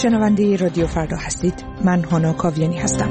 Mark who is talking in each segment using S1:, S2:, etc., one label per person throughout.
S1: شنونده رادیو فردا هستید. من هانا کاویانی هستم.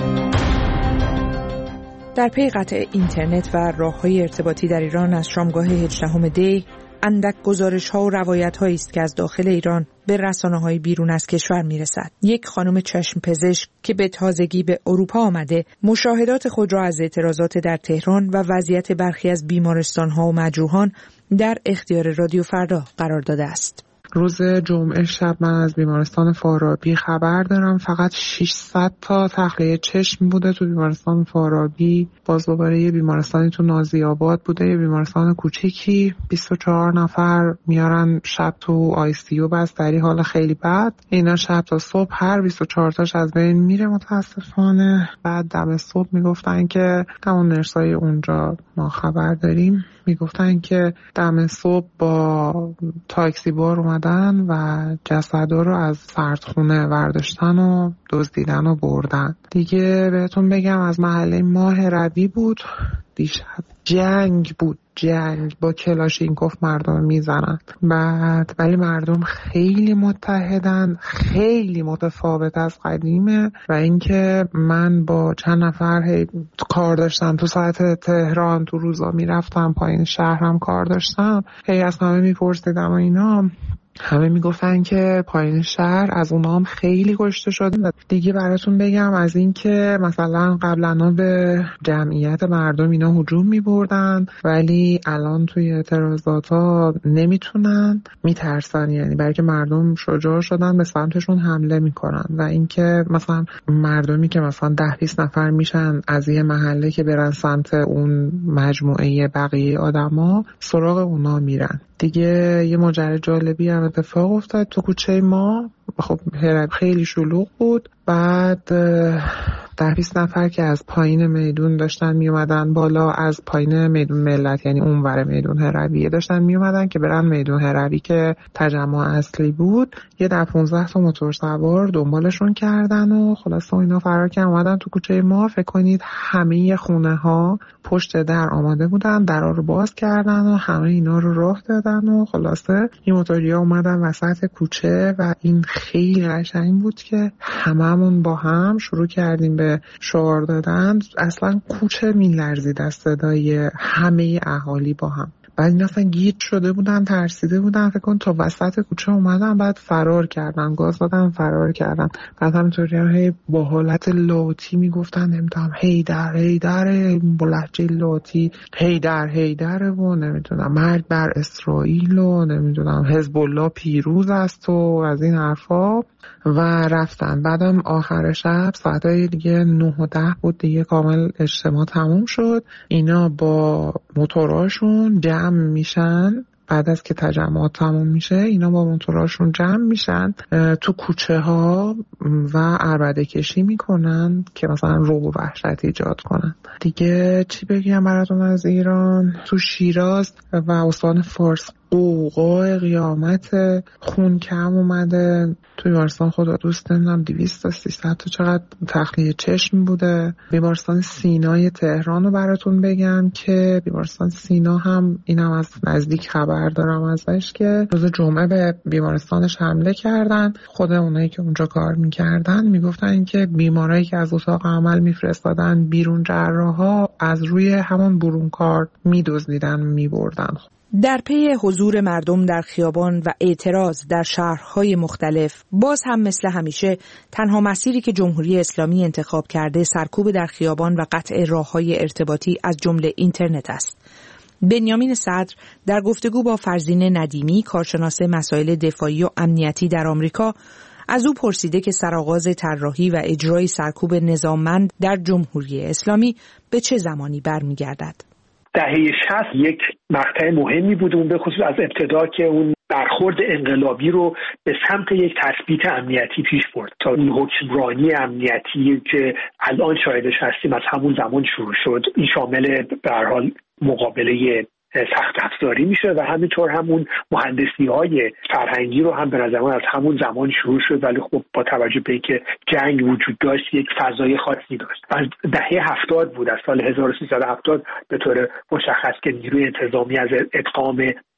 S1: در پی قطع اینترنت و راه‌های ارتباطی در ایران از شامگاه 18 دی، اندک گزارش‌ها و روایت‌هایی است که از داخل ایران به رسانه‌های بیرون از کشور می‌رسد. یک خانم چشم پزشک که به تازگی به اروپا آمده، مشاهدات خود را از اعتراضات در تهران و وضعیت برخی از بیمارستان‌ها و مجروحان در اختیار رادیو فردا قرار داده است.
S2: روز جمعه شب من از بیمارستان فارابی خبر دارم. فقط 600 تا تخلیه چشم بوده تو بیمارستان فارابی. باز دوباره یه بیمارستانی تو نازی آباد بوده، یه بیمارستان کوچیکی. 24 نفر میارن شب تو آی سی یو بستری، حال خیلی بد. اینا شب تا صبح هر 24 تاش از بین میره متاسفانه. بعد دم صبح میگفتن که همون نرسای اونجا ما خبر داریم، میگفتن که دم صبح با تاکسی بار اومدن و جسدا رو از سردخونه برداشتن و دزدیدن و بردن. دیگه بهتون بگم از محله ماه ربی بود، دیشب جنگ بود، جنگ با کلاشینکوف مردم میزنن. بعد ولی مردم خیلی متحدن، خیلی متفاوت از قدیمه. و اینکه من با چند نفر کار داشتم تو ساعت تهران، تو روزا میرفتم پایین شهرم کار داشتم، از همه میپرسیدم و اینا، همه میگفتن که پایین شهر از اونا هم خیلی کشته شده. دیگه براتون بگم از این که مثلا قبلا به جمعیت مردم اینا هجوم میبردن، ولی الان توی اعتراضات ها نمیتونن، میترسن، یعنی برای که مردم شجاع شدن به سمتشون حمله میکنن. و اینکه مثلا مردمی که مثلا 10-20 نفر میشن از یه محله که برن سمت اون مجموعه بقیه آدما، سراغ اونا میرن. دیگه یه ماجرای جالبی هم اتفاق افتاد تو کوچه ما. خب خیلی شلوغ بود. بعد 10-20 نفر که از پایین میدون داشتن می اومدن بالا، از پایین میدون ملت یعنی اونور میدون هرویه داشتن می اومدن که برن میدون هروی که تجمع اصلی بود. یه 15 تا موتور سوار دنبالشون کردن و خلاص اینا فرار کردن اومدن تو کوچه ما. فکر کنید همه خونه ها پشت در آماده بودن، درا رو باز کردن و همه اینا رو راه دادن و خلاصه این موتوریا اومدن وسط کوچه. و این خیلی قشنگ بود که هممون با هم شروع کردیم به شعار دادن. اصلا کوچه میلرزید از صدای همه اهالی با هم. بعد این اصلا گیج شده بودن، ترسیده بودن، فکر کن تا وسط کوچه اومدن، بعد فرار کردن، گاز دادن فرار کردن. بعد همینطوری هم با حالت لاتی میگفتن نمیدونم هیدر هیدر، با لهجه لاتی هیدر هیدر و نمیدونم مرگ بر اسرائیل و نمیدونم حزب الله پیروز است و از این حرفا. و رفتن. بعدم آخر شب ساعتای دیگه 9 و 10 بود دیگه، کامل اجتماع تموم شد. اینا با موتوراشون جمع میشن. بعد از که تجمع تموم میشه اینا با موتوراشون جمع میشن تو کوچه ها و عربده کشی میکنن که مثلا رعب و وحشت ایجاد کنن. دیگه چی بگم براتون از ایران؟ تو شیراز و استان فارس قوقای قیامت، خون کم اومده. توی بیمارستان خدا دوست نمیدونم 200 تا 300 تا چقدر تخلیه چشم بوده. بیمارستان سینای تهران رو براتون بگم که بیمارستان سینا هم اینم از نزدیک خبر دارم ازش که روز جمعه به بیمارستانش حمله کردن. خود اونایی که اونجا کار میکردن میگفتن که بیمارایی که از اتاق عمل میفرستادن بیرون، جراحا از روی همون برون کار میدزدیدن میبردن.
S1: در پی حضور مردم در خیابان و اعتراض در شهرهای مختلف، باز هم مثل همیشه تنها مسیری که جمهوری اسلامی انتخاب کرده سرکوب در خیابان و قطع راههای ارتباطی از جمله اینترنت است. بنیامین صدر در گفتگو با فرزین ندیمی، کارشناس مسائل دفاعی و امنیتی در آمریکا، از او پرسیده که سرآغاز طراحی و اجرای سرکوب نظاممند در جمهوری اسلامی به چه زمانی برمیگردد.
S3: دهه 60 یک مقطع مهمی بود، اون به خصوص از ابتدا که اون برخورد انقلابی رو به سمت یک تثبیت امنیتی پیش برد تا این حکمرانی امنیتی که الان شاهدش هستیم از همون زمان شروع شد. این شامل به هر حال مقابله سخت افزاری میشه و همینطور همون مهندسی‌های فرهنگی رو هم به نظر من از همون زمان شروع شد، ولی خب با توجه به اینکه جنگ وجود داشت یک فضای خاصی داشت. از دهه 70 بود، از سال 1370 به طور مشخص که نیروی انتظامی از ادغام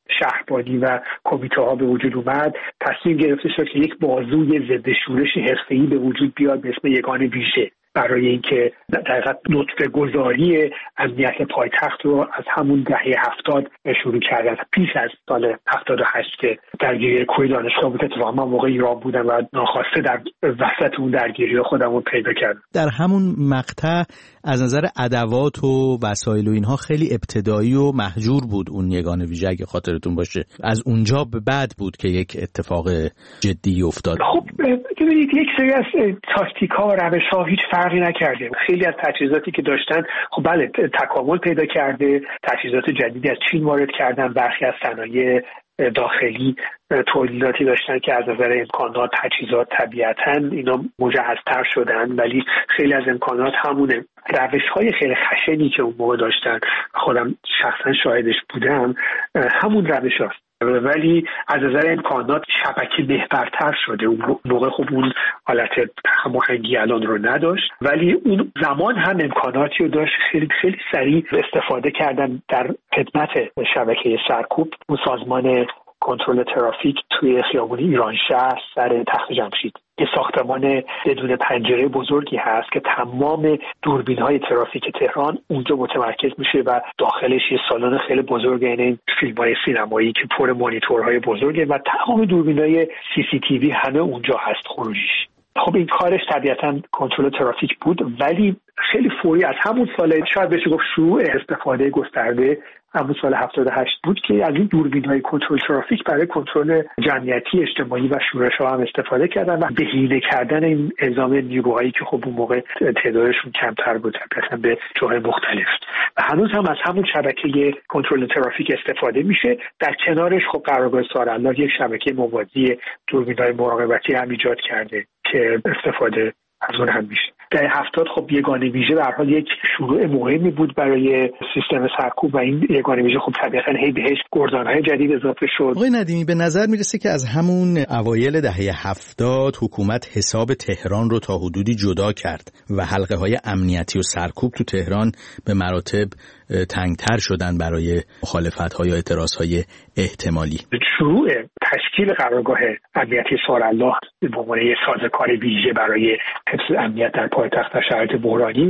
S3: شهربانی و کمیته ها به وجود اومد، تصمیم گرفته شد که یک بازوی ضد شورش حرفه‌ای به وجود بیاد به اسم یگان ویژه، برای اینکه در حقیقت نطفه گذاری امنیت پایتخت رو از همون دهه 70 شروع کردن، پیش از سال 78 که درگیری کوه دانشگاه بود. اتفاقا من موقع ایران بودم و ناخواسته در وسط اون درگیری خودم رو پیدا کردم.
S4: در همون مقطع از نظر ادوات و وسایل و اینها خیلی ابتدایی و محجور بود اون یگان ویژه، اگه خاطرتون باشه. از اونجا به بعد بود که یک اتفاق جدی افتاد.
S3: خب ببینید، یک سری از تاکتیک‌ها و روش‌ها هیچ فرقی نکرده. خیلی از تجهیزاتی که داشتن خب بله تکامل پیدا کرده، تجهیزات جدیدی از چین وارد کردن، برخی از صنایع داخلی تولیداتی داشتن که از نظر امکانات تجهیزات طبیعتاً اینا مجهزتر شدن، ولی خیلی از امکانات همونه. روش‌های خیلی خشنی که اون موقع داشتن، خودم شخصا شاهدش بودم، همون روش‌هاست، ولی از نظر امکانات شبکه محورتر شده. اون موقع خب اون حالت هماهنگی الان رو نداشت، ولی اون زمان هم امکاناتی رو داشت. خیلی خیلی سریع استفاده کردن در خدمت شبکه سرکوب. اون سازمان کنترل ترافیک توی خیابون ایران شهر سر تخت جمشید یه ساختمان بدون پنجره بزرگی هست که تمام دوربین‌های ترافیک تهران اونجا متمرکز میشه و داخلش یه سالن خیلی بزرگ، یعنی فیلم‌های سینمایی که پر مانیتورهای بزرگه و تمام دوربین‌های CCTV همه اونجا هست خروجیش. خب این کارش طبیعتاً کنترل ترافیک بود، ولی خیلی فوری از همون سال، شاید بشه گفت شروع استفاده گسترده همون سال 78 بود که از این دوربین‌های کنترل ترافیک برای کنترل جمعیتی اجتماعی و شورش‌ها هم استفاده کردن و بهینه کردن این اعزام نیروهایی که خب اون موقع تعدادشون کمتر بود طبعاً به جاهای مختلف. و هنوز هم از همون شبکه کنترل ترافیک استفاده میشه. در کنارش خب قرارگاه سارالله یک شبکه موازی دوربین‌های مراقبتی هم ایجاد کرده که استفاده از اون هم میشه. در 70 خب یگان ویژه به هر حال یک شروع مهمی بود برای سیستم سرکوب و این یگان ویژه خب طبیعتاً هی بهش گردان‌های جدید اضافه شد.
S4: آقای ندیمی، به نظر میرسه که از همون اوایل دهه 70 حکومت حساب تهران رو تا حدودی جدا کرد و حلقه‌های امنیتی و سرکوب تو تهران به مراتب تنگتر شدن برای مخالفت‌ها یا اعتراضهای احتمالی.
S3: شروع تشکیل قرارگاه امنیتی سارالله به عنوان یک سازوکار ویژه برای حفظ امنیت در پایتخت در شرایط بحرانی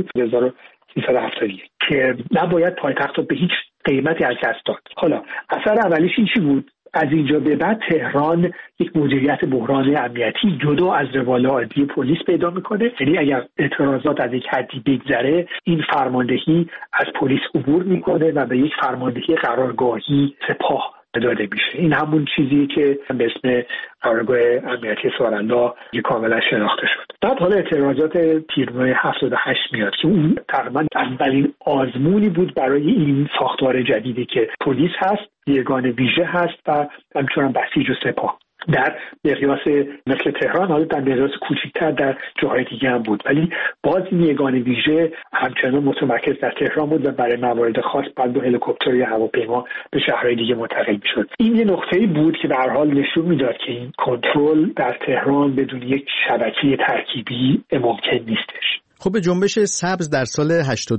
S3: 1371 که نباید پایتخت رو به هیچ قیمتی از دست داد. حالا اثر اولیش این چی بود؟ از اینجا به بعد تهران یک مدیریت بحران امنیتی جدا از روال عادی پلیس پیدا میکنه. یعنی اگر اعتراضات از یک حدی بگذره، این فرماندهی از پلیس عبور میکنه و به یک فرماندهی قرارگاهی سپاه داده میشه. این همون چیزی که به اسم قرارگاه امنیتی سارالله کاملا شناخته شد. بعد حالا اعتراضات تیرماه 78 میاد که اون تقریبا اولین آزمونی بود برای این ساختار جدیدی که پلیس هست، یگان ویژه هست و همچنان بسیج و سپاه. در مقیاس مثل تهران، حالا در مقیاس کوچکتر در جاهای دیگه هم بود، ولی باز این یگان ویژه همچنان متمرکز در تهران بود و برای موارد خاص بعد با هلیکوپتر یا هواپیما به شهرهای دیگه منتقل می‌شد. این یه نقطه‌ای بود که به هر حال نشون میداد که این کنترل در تهران بدون یک شبکه ترکیبی ممکن نیستش.
S4: خب به جنبش سبز در سال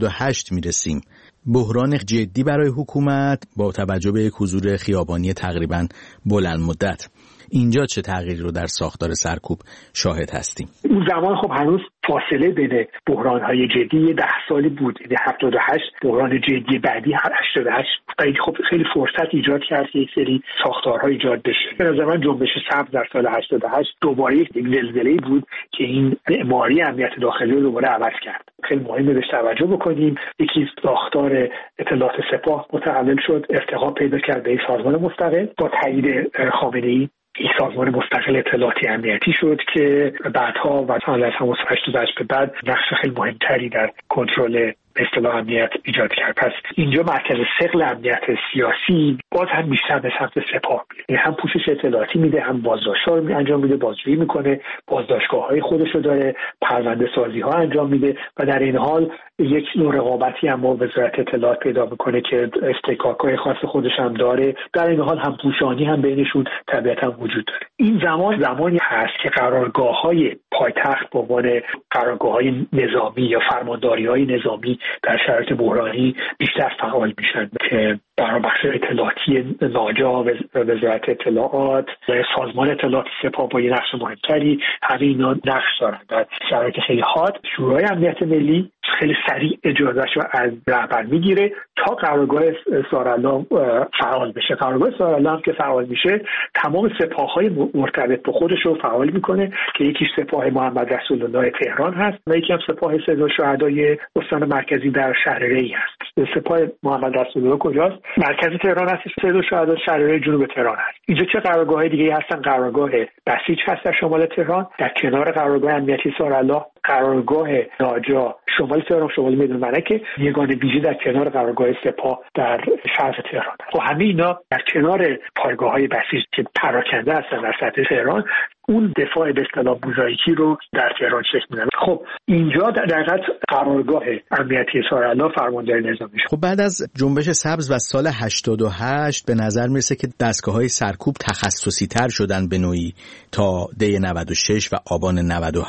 S4: 88 میرسیم. بحران جدی برای حکومت با توجه به یک حضور خیابانی تقریباً بلند مدت. اینجا چه تغییری رو در ساختار سرکوب شاهد هستیم؟
S3: اون زمان خب هنوز فاصله بین بحران‌های جدی 10 سالی بود. 78 بحران جدی بعدی 88 خب خیلی فرصت ایجاد کرد که یک سری ساختارها ایجاد بشه. به نظر من جنبش سبز در سال 88 دوباره یک زلزله‌ای بود که این معماری امنیت داخلی رو دوباره عوض کرد. خیلی مهمه بهش توجه بکنیم. یکی ساختار اطلاعات سپاه متحول شد، ارتقا پیدا کرد به یک سازمان مستقل با تایید خامنه‌ای. یک سازمان مستقل اطلاعاتی امنیتی شد که بعدها و سال 88 به بعد نقش خیلی مهمتری در کنترل به اصطلاح امنیت ایجاد کرد. پس اینجا مرکز ثقل امنیت سیاسی باز هم بیشتر به سمت سپاه میره، هم پوشش اطلاعاتی میده، هم بازداشت‌ها رو انجام میده، بازجویی میکنه، بازداشتگاه‌های خودش رو داره، پرونده سازی‌ها انجام میده و در این حال یک نوع رقابتی هم با وزارت اطلاعات پیدا میکنه که استحقاق‌های خاص خودش هم داره. در این حال هم پوشانی هم بینشون طبیعتاً وجود داره. این زمانی هست که قرارگاه‌های پایتخت به عنوان قرارگاه‌های نظامی یا فرمانداری‌های نظامی در شرایط بحرانی بیشتر فعال میشن که در بخش اطلاعاتی ناجا و وزارت اطلاعات و سازمان اطلاعات سپاه با یه نقش مهمتری، همه اینا نقش دارن. در شرایط خیلی حاد شورای امنیت ملی خیلی سریع اجازهش رو از رهبر میگیره تا قرارگاه سارالله فعال بشه. قرارگاه سارالله هم که فعال میشه تمام سپاه‌های مرتبط به خودش رو فعال میکنه که یکیش سپاه محمد رسول الله تهران هست و یکی هم سپاه سید الشهدای استان مرکزی در شهر ری هست. سپاه محمد رسول الله کجاست؟ مرکز تهران هست. سید الشهدای شهر ری جنوب تهران هست. اینجا چه قرارگاه‌های دیگه هستن؟ قرارگاه بسیج هست در شمال تهران، در کنار قرارگاه امنیتی سارالله. قرارگاه ناجا شمال تهران، شمال میدون ملکه، یگان ویژه در کنار قرارگاه سپاه در شرق تهران. خب همه اینا در کنار پایگاه‌های بسیج که پراکنده هستن در سطح تهران، اون دفاع به اصطلاح موزاییکی رو در تهران شکل میدن. خب اینجا در حقیقت قرارگاه امنیتی سارالله فرمانداری نظامی شد.
S4: خب بعد از جنبش سبز و سال 88 به نظر میرسه که دستگاه‌های سرکوب تخصصی تر شدن به نوعی تا دی 96 و آبان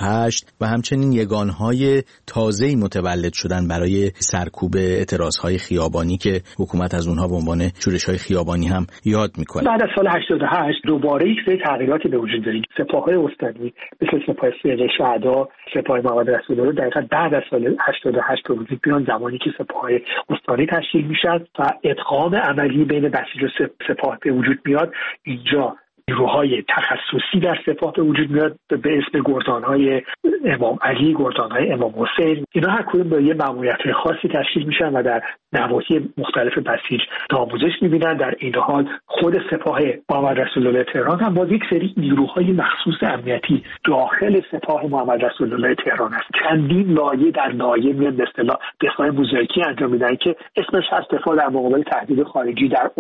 S4: 98 و همچنین یگانهای تازه‌ای متولد شدن برای سرکوب اعتراضهای خیابانی که حکومت از اونها به عنوان شورش‌های خیابانی هم یاد میکنه.
S3: بعد از سال 88 دوباره یک سری تغییراتی به وجود اومد. سپاه‌های استانی مثل سپاه سید الشهدا، سپاه محمد رسول الله دقیقاً بعد از سال 88 به وجود میان، زمانی که سپاه‌های استانی تشکیل میشن و ادغام عملی بین بسیج و سپاه به وجود میاد. اینجا نیروهای تخصصی در سپاه به وجود میاد به اسم گردانهای امام علی، گردانهای امام حسین. اینا هر کدوم به یه ماموریت خاصی تشکیل میشن و در نواحی مختلف بسیج آموزش میبینن. در این حال خود سپاه محمد رسول الله تهران هم با یک سری نیروهای مخصوص امنیتی داخل سپاه محمد رسول الله تهران است. چندین لایه در لایه میاد به اصطلاح دفاع موزاییکی انجام میدن که اسمش هست دفاع در مقابل تهدید خارجی، در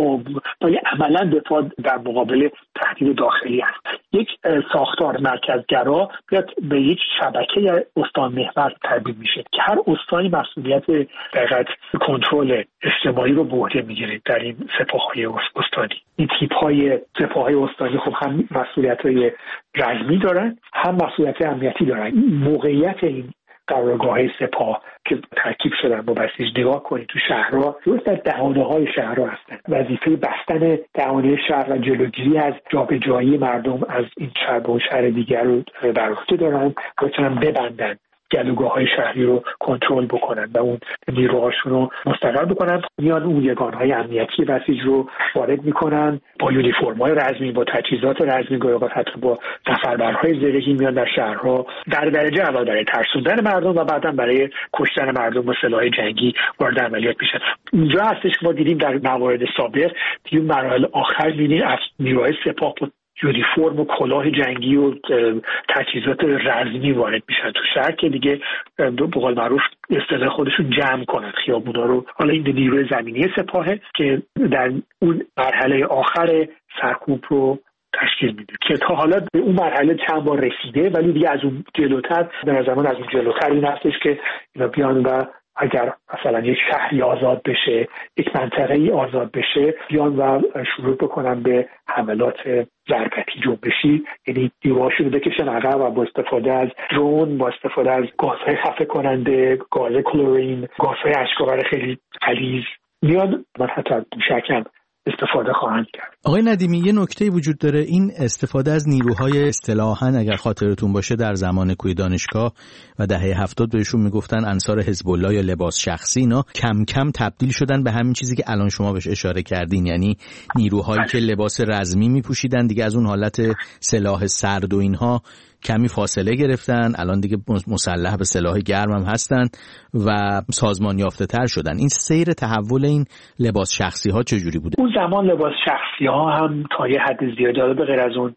S3: عملا دفاع در مقابل تهدید داخلی است. یک ساختار مرکزگرا بیاد به یک شبکه استان محور تبدیل میشه که هر استانی مسئولیت دقیقاً کنترل اجتماعی رو به عهده میگیره. در این سپاه‌های استانی این تیپ‌های سپاه‌های استانی خب هم مسئولیت‌های رزمی دارن، هم مسئولیت امنیتی دارن. موقعیت این قرارگاه‌های سپاه که ترکیب شدن با بسیج نگاه کنید تو شهرها، درست در دهانه‌های شهرها هستن. وظیفه بستن دهانه شهر و جلوگیری از جابجایی مردم از این شهر به اون شهر دیگر رو بر عهده دارن، بتونن ببندن، گلوگاه‌های شهری رو کنترل بکنن و اون نیروهاشون رو مستقر بکنن. میان اون یگانهای امنیتی بسیج رو وارد میکنن با یونیفرم‌های رزمی، با تجهیزات رزمی، گاهی حتی با سفربرهای زرهی میان در شهرها در درجه اول برای ترسوندن مردم و بعداً برای کشتن مردم با سلاح جنگی وارد عملیات میشن. اینجا هستش که ما دیدیم در موارد سابق دیدیم مراحل آخر می‌بینیم از نیروهای سپاه یونیفرم و کلاه جنگی و تجهیزات رزمی وارد میشن تو شهر که دیگه به قول معروف اصطلاح خودشون جمع کنن خیابونا رو. حالا این نیروی زمینی سپاهه که در اون مرحله آخر سرکوب رو تشکیل میده که تا حالا به اون مرحله چند بار رسیده، ولی دیگه از اون جلوتر، به نظر من از اون جلوتر این هستش که اینا بیان و اگر مثلا یک شهری آزاد بشه، یک منطقه‌ای آزاد بشه، بیان و شروع بکنن به حملات ضربتی جنبشی، یعنی دیوارشون رو بکشن عقب و با استفاده از درون، با استفاده از گازهای خفه کننده، گاز کلورین، گازهای اشک‌آور خیلی غلیظ میاد و حتی شکم استفاده خواهند کرد.
S4: آقای ندیمی، یه نکته وجود داره، این استفاده از نیروهای اصطلاحاً اگر خاطرتون باشه در زمان کوی دانشگاه و دهه 70 بهشون میگفتن انصار حزب الله یا لباس شخصی، اینا کم کم تبدیل شدن به همین چیزی که الان شما بهش اشاره کردین، یعنی نیروهایی که لباس رزمی میپوشیدن دیگه از اون حالت سلاح سرد و اینها کمی فاصله گرفتن، الان دیگه مسلح به سلاح گرم هم هستن و سازمان یافته تر شدن. این سیر تحول این لباس شخصی ها چجوری بوده؟
S3: اون زمان لباس شخصی ها هم تا یه حد زیادی به غیر از اون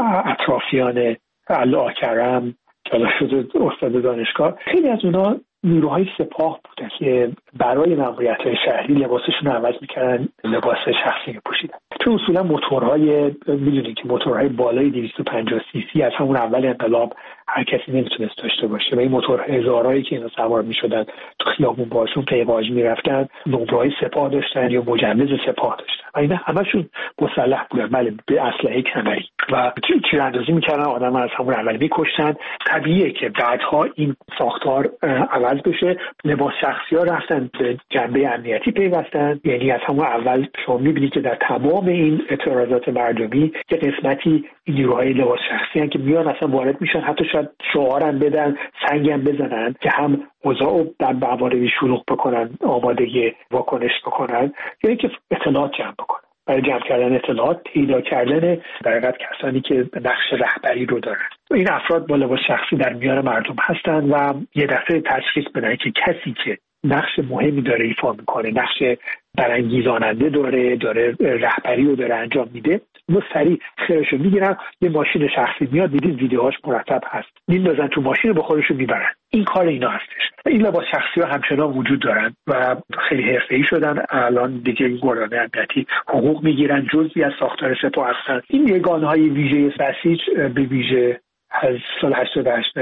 S3: اطرافیان الله کرم که شده استاد دانشگاه، خیلی از اونا نیروهای سپاه بودن که برای ماموریت‌های شهری لباسشون رو عوض می‌کردن، لباس شخصی می‌پوشیدن. چون اصولا موتورهای می‌دونید که موتورهای بالای 250 سی سی از همون اول انقلاب هر کسی نمیتونست داشته باشه و این موتورهای هزارایی که اینا سوار می‌شدن تو خیابون باشون پیواج می‌رفتن، نمره‌های سپاه داشتن یا مجوز سپاه داشتن. اینا همشون مسلح بودن، بله، به اسلحه کمری و تیراندازی میکردن، آدم از همون اول میکشتن. طبیعیه که بعدها این ساختار عوض بشه. لباس شخصی ها رفتن به جنبه امنیتی پیوستن، یعنی از همون اول شما میبینید که در تمام این اعتراضات مردمی که قسمتی نیروهای لباس شخصی هستن که میان اصلا وارد میشن، حتی شاید شعارم بدن، سنگم بزنن که هم اوضاع در مواردی شلوغ بکنن، آماده واکنش بکنن، یعنی که اطلاعات جمع بکنن. برای جمع کردن اطلاعات، پیدا کردن در حقیقت کسانی که نقش رهبری رو دارن. این افراد با لباس شخصی در میان مردم هستن و یه دفعه تشخیص بدن که کسی که نقش مهمی داره ایفا میکنه، نقش برانگیزاننده داره رهبری رو داره انجام میده، اون سریع خیرشو میگیرن، یه ماشین شخصی میاد، دیدید ویدیوهاش مرتب هست، میندازن تو ماشین با خودشون میبرن. این کار اینا هستش. این لباس شخصی ها همچنان وجود دارن و خیلی حرفه‌ای شدن. الان دیگه گردان امنیتی حقوق میگیرن، جزئی از ساختار سپاه هستن. این یگانه‌های ویژه بسیج به ویژه از سال 88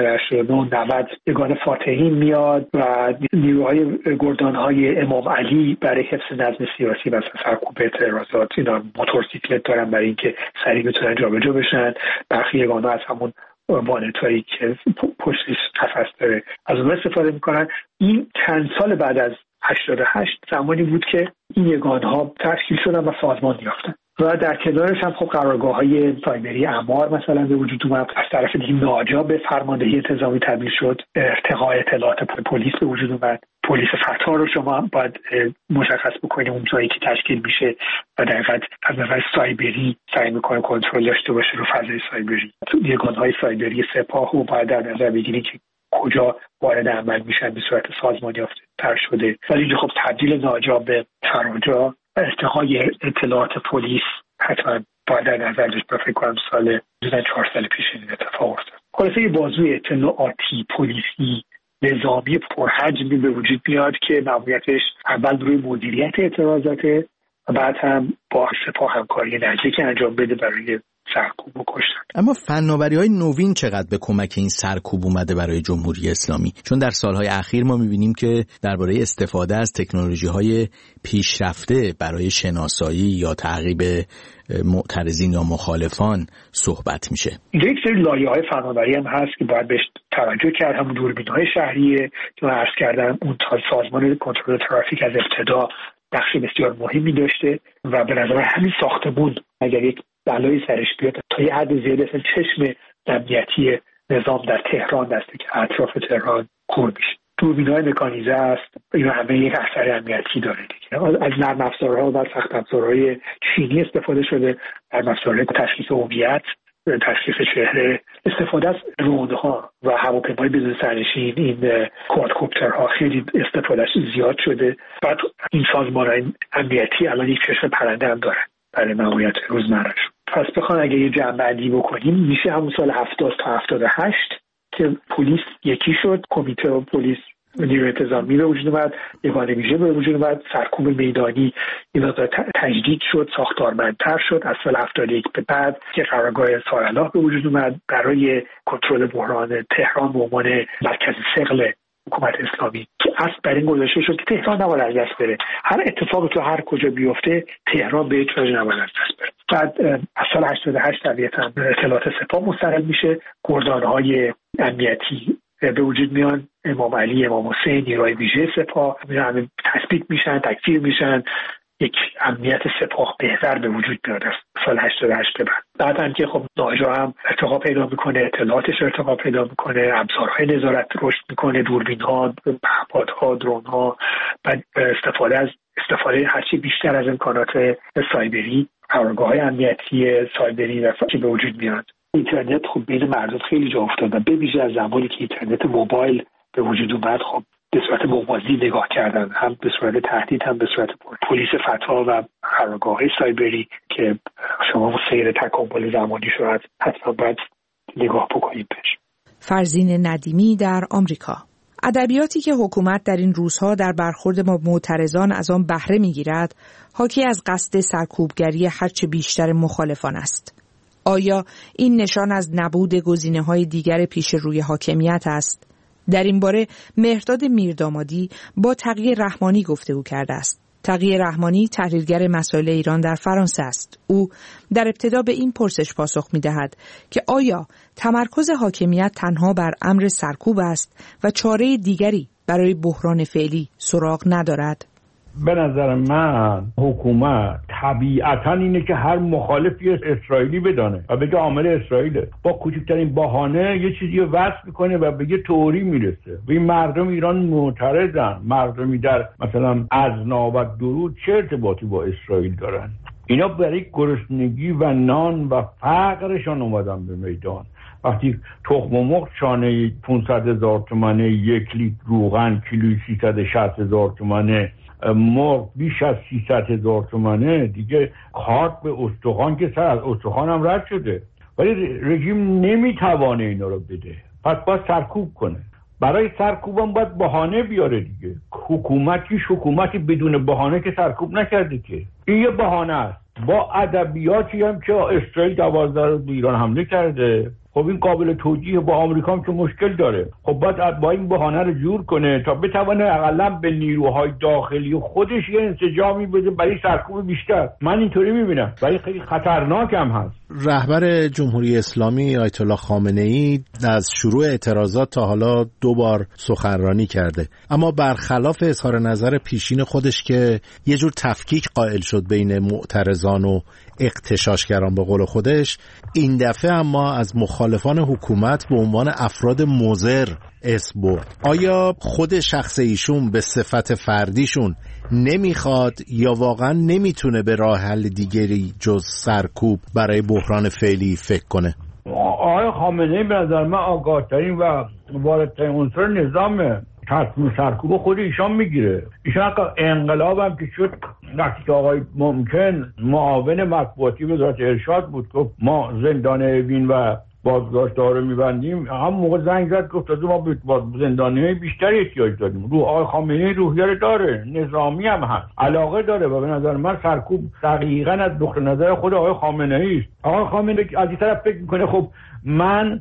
S3: 90 یگان فاتحین میاد و نیروهای گردانهای امام علی برای حفظ نظم سیاسی و سرکوب اعتراضات، اینا موتورسیکلت دارن برای اینکه سریع بتونن جابجا بشن. برخی یگانها از همون وانتایی که پشتش قفس داره از اون استفاده میکنن. این چند سال بعد از 88 زمانی بود که این یگانها تشکیل شدن و سازمان یافتن و در کنارش هم خب قرارگاه‌های سایبری اعمار مثلا به وجود اومد. از طرف دیگه ناجا به فرماندهی انتظامی تبدیل شد، ارتقاء اطلاعات پلیس به وجود اومد. پلیس فتح رو شما باید مشخص بکنید اون جایی که تشکیل میشه و در حقیقت از نظر سایبری سعی میکنه کنترل داشته باشه رو فضای سایبری. یگان‌های سایبری سپاه رو باید در نظر بگیرید که کجا وارد عمل میشن به صورت سازمان یافته تر شده. ولی خب تبدیل ناجا به فراجا، ارتقای اطلاعات پلیس حتما باید در نظر داشت. فکر کنم سال 4 سال پیش این اتفاق افتاد. خلاصه یه بازوی اطلاعاتی پلیسی نظامی پرحجمی به وجود میاد که ماموریتش اول روی مدیریت اعتراضاته و بعد هم با سپاه همکاری نزدیک انجام بده برای سرکوب و کشتن.
S4: اما فناوری‌های نوین چقدر به کمک این سرکوب اومده برای جمهوری اسلامی؟ چون در سالهای اخیر ما می‌بینیم که درباره استفاده از تکنولوژی‌های پیشرفته برای شناسایی یا تعقیب معترضین یا مخالفان صحبت میشه.
S3: یک سری لایه‌های فناوری هم هست که باید بهش توجه کرد. همون دوربین‌های شهریه که من عرض کردم، اون سازمان کنترل ترافیک از ابتدا نقش بسیار مهمی داشته و به نظر همین ساختمون اگر یک بلایی سرش بیاد تا یه حد زیادی اصلا چشم امنیتی نظام در تهران دسته که اطراف تهران کور میشه. دوربین‌های مکانیزه است، اینا همه یک اثر امنیتی داره دیگه. از نرم افزارها و سخت افزارهای چینی استفاده شده، نرم افزارهای تشخیص هویت، تشخیص چهره، استفاده از درون‌ها و هواپیمای بدون سرنشین، این کوادکوپترها خیلی استفادهش زیاد شده. بعد این سازمان‌های امنیتی الان یک چشم پرنده هم دارن برای ماموریت روزمره‌اش. پس بخوام اگه یه جمع‌بندی بکنیم میشه همون سال 70 تا 78 که پلیس یکی شد، کمیته و پلیس نیروی انتظامی به وجود اومد، یگان ویژه به وجود اومد، سرکوب میدانی اینا تجدید شد، ساختارمندتر شد. از سال 71 به بعد که قرارگاه سارالله به وجود اومد برای کنترل بحران تهران به عنوان مرکز ثقل حکومت اسلامی که اصل بر این گذاشته شد که تهران نباید از دست بره. هر اتفاقی تو هر کجا بیفته تهران به هیچ وجه نباید از دست بره. بعد از سال 88 طبیعتاً اطلاعات سپاه مستقل میشه، گردانهای امنیتی به وجود میان، امام علی، امام حسین، نیروهای ویژه سپاه همه تثبیت میشن، تکثیر میشن، یک امنیت سپاه بهتر به وجود میاد از سال 88 به بعد هم که خب ناجا هم ارتقا پیدا میکنه، اطلاعاتش ارتقا پیدا میکنه، ابزارهای نظارت رشد میکنه، دوربین‌ها، پهپادها، درون‌ها، بعد استفاده هرچی بیشتر از امکانات سایبری، قرارگاه‌های امنیتی سایبری و که به وجود میاد. اینترنت خب بین مردم خیلی جا افتاد و به ویژه از زمانی که اینترنت موبایل به وجود اومد خب به صورت موازی نگاه کردن، هم به صورت تهدید هم به صورت پلیس فتح و قرارگاه‌های سایبری که شما سیر تکامل زمانی شد حتما باید نگاه بکنید بهش.
S1: فرزین ندیمی در آمریکا. ادبیاتی که حکومت در این روزها در برخورد با معترضان از آن بهره می‌گیرد، حاکی از قصد سرکوبگری هرچه بیشتر مخالفان است. آیا این نشان از نبود گزینه‌های دیگر پیش روی حاکمیت است؟ در این باره مهرداد میردامادی با تقی رحمانی گفتگو کرده است. تقی رحمانی تحلیلگر مسائل ایران در فرانسه است. او در ابتدا به این پرسش پاسخ می‌دهد که آیا تمرکز حاکمیت تنها بر امر سرکوب است و چاره دیگری برای بحران فعلی سراغ ندارد؟
S5: به نظر من حکومت طبیعتاً اینه که هر مخالفی اسرائیلی بدانه و بگه عامل اسرائیله، با کوچکترین بهانه یه چیزی رو وصف میکنه و به یه تئوری میرسه. و این مردم ایران معترضن. مردمی در مثلا ازنا و درود چه ارتباطی با اسرائیل دارن؟ اینا برای گرسنگی و نان و فقرشان اومدن به میدان. وقتی تخم مرغ شانه 500,000 تومانه، 1 لیتر روغن کیلویی 360,000 تومانه، مرغ بیش از 300,000 تومانه، دیگه کارت به استخوان که سر از استخوان هم رد شده، ولی رژیم نمیتوانه اینا رو بده. پس باید سرکوب کنه. برای سرکوب هم باید بهانه بیاره دیگه. حکومتی بدون بهانه که سرکوب نکرده که. این یه بهانه است. با ادبیاتی هم که اسرائیل 12 روز به ایران حمله کرده، خب این قابل توجیه. با آمریکا هم که مشکل داره، خب باید با این بهانه رو جور کنه تا بتونه اقلا به نیروهای داخلی خودش یه انسجامی بده برای سرکوب بیشتر. من اینطوری میبینم، ولی خیلی خطرناک هم هست.
S6: رهبر جمهوری اسلامی آیت الله خامنه ای از شروع اعتراضات تا حالا 2 بار سخنرانی کرده، اما برخلاف اظهار نظر پیشین خودش که یه جور تفکیک قائل شد بین معترضان و اغتشاشگران به قول خودش، این دفعه اما از مخالفان حکومت به عنوان افراد مضر اسم برد. آیا خود شخص ایشون به صفت فردیشون نمیخواد یا واقعا نمیتونه به راه حل دیگری جز سرکوب برای بحران فعلی فکر کنه؟
S5: آقای خامنه‌ای به نظر من آگاه‌ترین و واردترین عنصر نظامه. تصمیم سرکوب خود ایشان میگیره. ایشان انقلاب هم که شد، وقتی که آقای ممکن معاون مطبوعاتی وزارت ارشاد بود، گفت ما زندان اوین و بازداشت‌ها رو می‌بندیم، هم موقع زنگ زد گفت ما به زندانی‌های بیشتری احتیاج داریم. آقای خامنه‌ای روحیه داره، نظامی هم هست، علاقه داره و به نظر من سرکوب دقیقاً از نقطه نظر خود آقای خامنه‌ای است. آقای خامنه‌ای از این طرف فکر می‌کنه خب من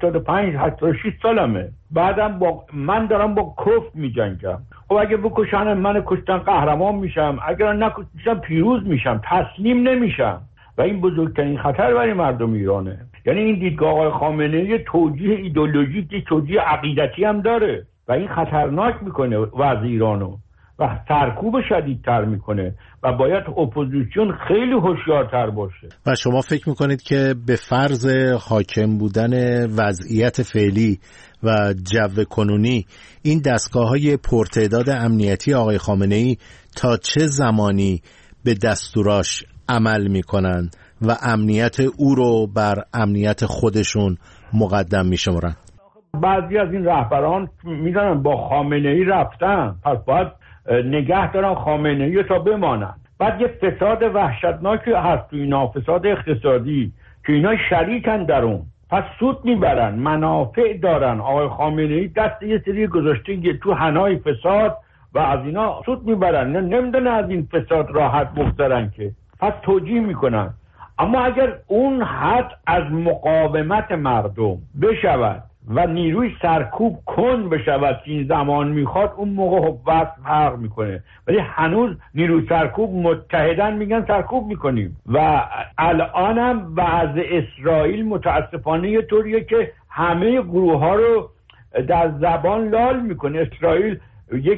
S5: 85-86 سالمه، بعدم من دارم با کفر می‌جنگم. خب اگه بکشن من کشتن قهرمان میشم، اگر نکشتن پیروز میشم، تسلیم نمیشم. و این بزرگترین خطر برای مردم ایرانه. یعنی این دیدگاه آقای خامنه‌ای توجیه ایدئولوژیک، توجیه عقیدتی هم داره و این خطرناک میکنه وضع ایرانو و سرکوب شدیدتر میکنه و باید اپوزیسیون خیلی هوشیارتر باشه.
S6: و شما فکر میکنید که به فرض حاکم بودن وضعیت فعلی و جو کنونی این دستگاه‌های پرتعداد امنیتی آقای خامنه‌ای تا چه زمانی به دستوراش عمل میکنن و امنیت او رو بر امنیت خودشون مقدم میشمارن؟
S5: بعضی از این رهبران میدونن با خامنه‌ای رفتن، پس باید نگه دارن خامنه‌ای تا بمانن. بعد یه فساد وحشتناکی هست تو اینا، فساد اقتصادی که اینا شریکن در اون، پس سود میبرن، منافع دارن. آقای خامنه‌ای دست یه سری گذاشته تو حنای فساد و از اینا سود میبرن، نمیدونن از این فساد راحت بگذرن که، پس توجیه میکنن. اما اگر اون حد از مقاومت مردم بشود و نیروی سرکوب کن بشود که این زمان میخواد، اون موقع وقت فرق میکنه. ولی هنوز نیروی سرکوب متحدن میگن سرکوب میکنیم و الان هم وضع اسرائیل متاسفانه یه طوریه که همه گروه ها رو در زبان لال میکنه. اسرائیل یک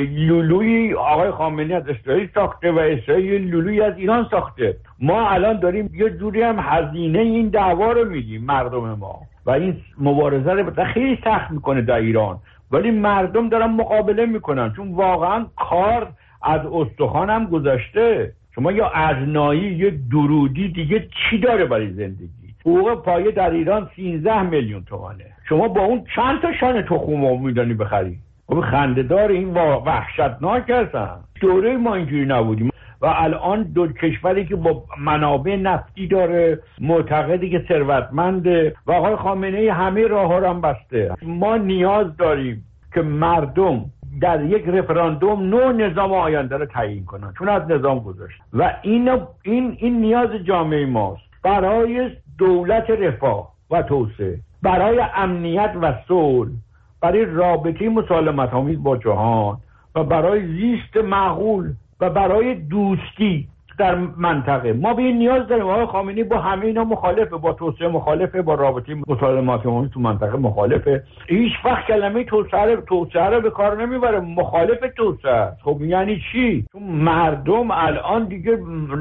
S5: لولوی آقای خامنه‌ای از اسرائیل ساخته و اسرائیل لولوی از ایران ساخته. ما الان داریم یه جوری هم هزینه این دعوا رو میدیم مردم ما و این مبارزه رو خیلی سخت میکنه در ایران، ولی مردم دارن مقابله میکنن چون واقعا کار از استخوان هم گذشته. شما یا ازنایی یا درودی دیگه چی داره برای زندگی؟ حقوق پایه در ایران 13 میلیون تومانه، شما با اون چند تا شانه تخم میدونی بخری؟ خب خنده‌دار، این وحشتناک هستن. دوره ما اینجوری نبودیم و الان دو کشوری که با منابع نفتی داره، معتقدی که ثروتمنده و آقای خامنه‌ای همه راه‌ها رو هم بسته. ما نیاز داریم که مردم در یک رفراندوم نوع نظام آینده رو تعیین کنن، چون از نظام گذاشت و این نیاز جامعه ماست برای دولت رفاه و توسعه، برای امنیت و صلح، برای رابطه مسالمت‌آمیز با جهان و برای زیست معقول و برای دوستی در منطقه. ما به این نیاز داریم. آقای خامنه‌ای با همه اینا مخالفه، با توسعه مخالفه، با رابطه مسالمات عمومی تو منطقه مخالفه. هیچ وقت کلمه توسعه رو به کار نمیبره، مخالف توسعه. خب یعنی چی؟ چون مردم الان دیگه